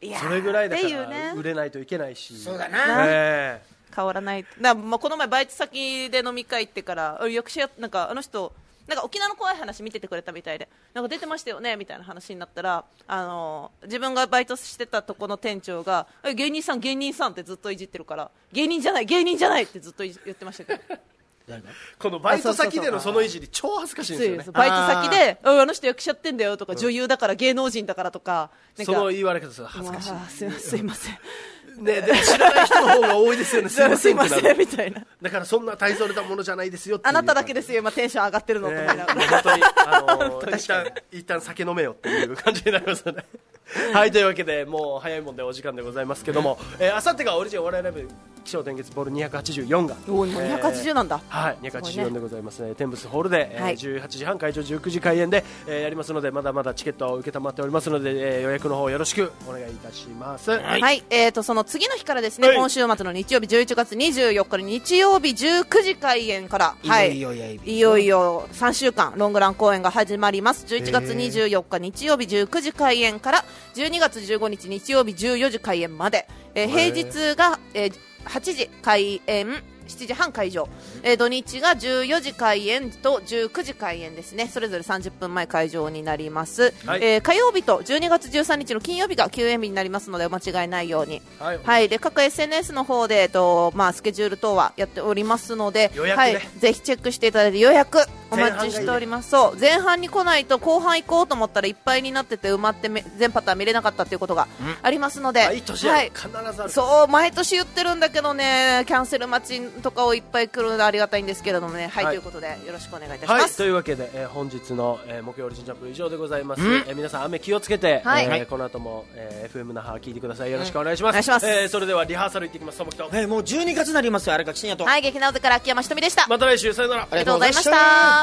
それぐらいだから売れないといけないし。 そうだな、 変わらない。まあ、この前バイト先で飲み会行ってから役者なんかあの人なんか沖縄の怖い話見ててくれたみたいで、なんか出てましたよねみたいな話になったら、自分がバイトしてたとこの店長が芸人さんってずっといじってるから、芸人じゃないってずっと言ってましたけどこのバイト先でのそのいじり超恥ずかしいんですよね。 バイト先であの人役者やってんだよとか、女優だから芸能人だからとか、 その言われ方する恥ずかしい。 すいませんね、でも知らない人の方が多いですよね。すいませんみたいな。 だからそんな大それたものじゃないですよっていう。 あなただけですよ今テンション上がってるのと思いながら、本当に一旦酒飲めよっていう感じになりますよね。はい、というわけでもう早いもんでお時間でございますけども、あさってがオリジンお笑いライブ起承転結ボール284が 280なんだ。 はい、284でございますね。天仏ホールで18時半会場19時開演でやりますので、まだまだチケットを受けたまっておりますので、予約の方よろしくお願いいたします。 はい、その次の日からですね、今週末の日曜日11月24日の日曜日19時開演から、いよいよ3週間ロングラン公演が始まります。11月24日日曜日19時開演から12月15日日曜日14時開演まで、平日が、8時開演7時半会場、土日が14時開演と19時開演ですね。それぞれ30分前会場になります、はい、火曜日と12月13日の金曜日が休演日になりますのでお間違いないように、はいはい、で各 SNS の方で、スケジュール等はやっておりますので、 予約ね、 はい、ぜひチェックしていただいて予約お待ちしております。そう、前半に来ないと後半行こうと思ったらいっぱいになってて埋まって全パターン見れなかったということがありますので、 毎年必ずある、 そう毎年言ってるんだけどね、キャンセル待ちとかをいっぱい来るのでありがたいんですけれどもね、はい、ということでよろしくお願いいたします。 というわけで、本日の、木曜オリジンジャンプ以上でございます。皆さん雨気をつけて、この後も、FM 那覇聞いてください。よろしくお願いします。お願いします。それではリハーサル行ってきます。ともきと、 もう12月になりますよ。荒垣真也と、 はい、劇団うずから秋山ひとみでした。 また来週、さよなら。 ありがとうございました。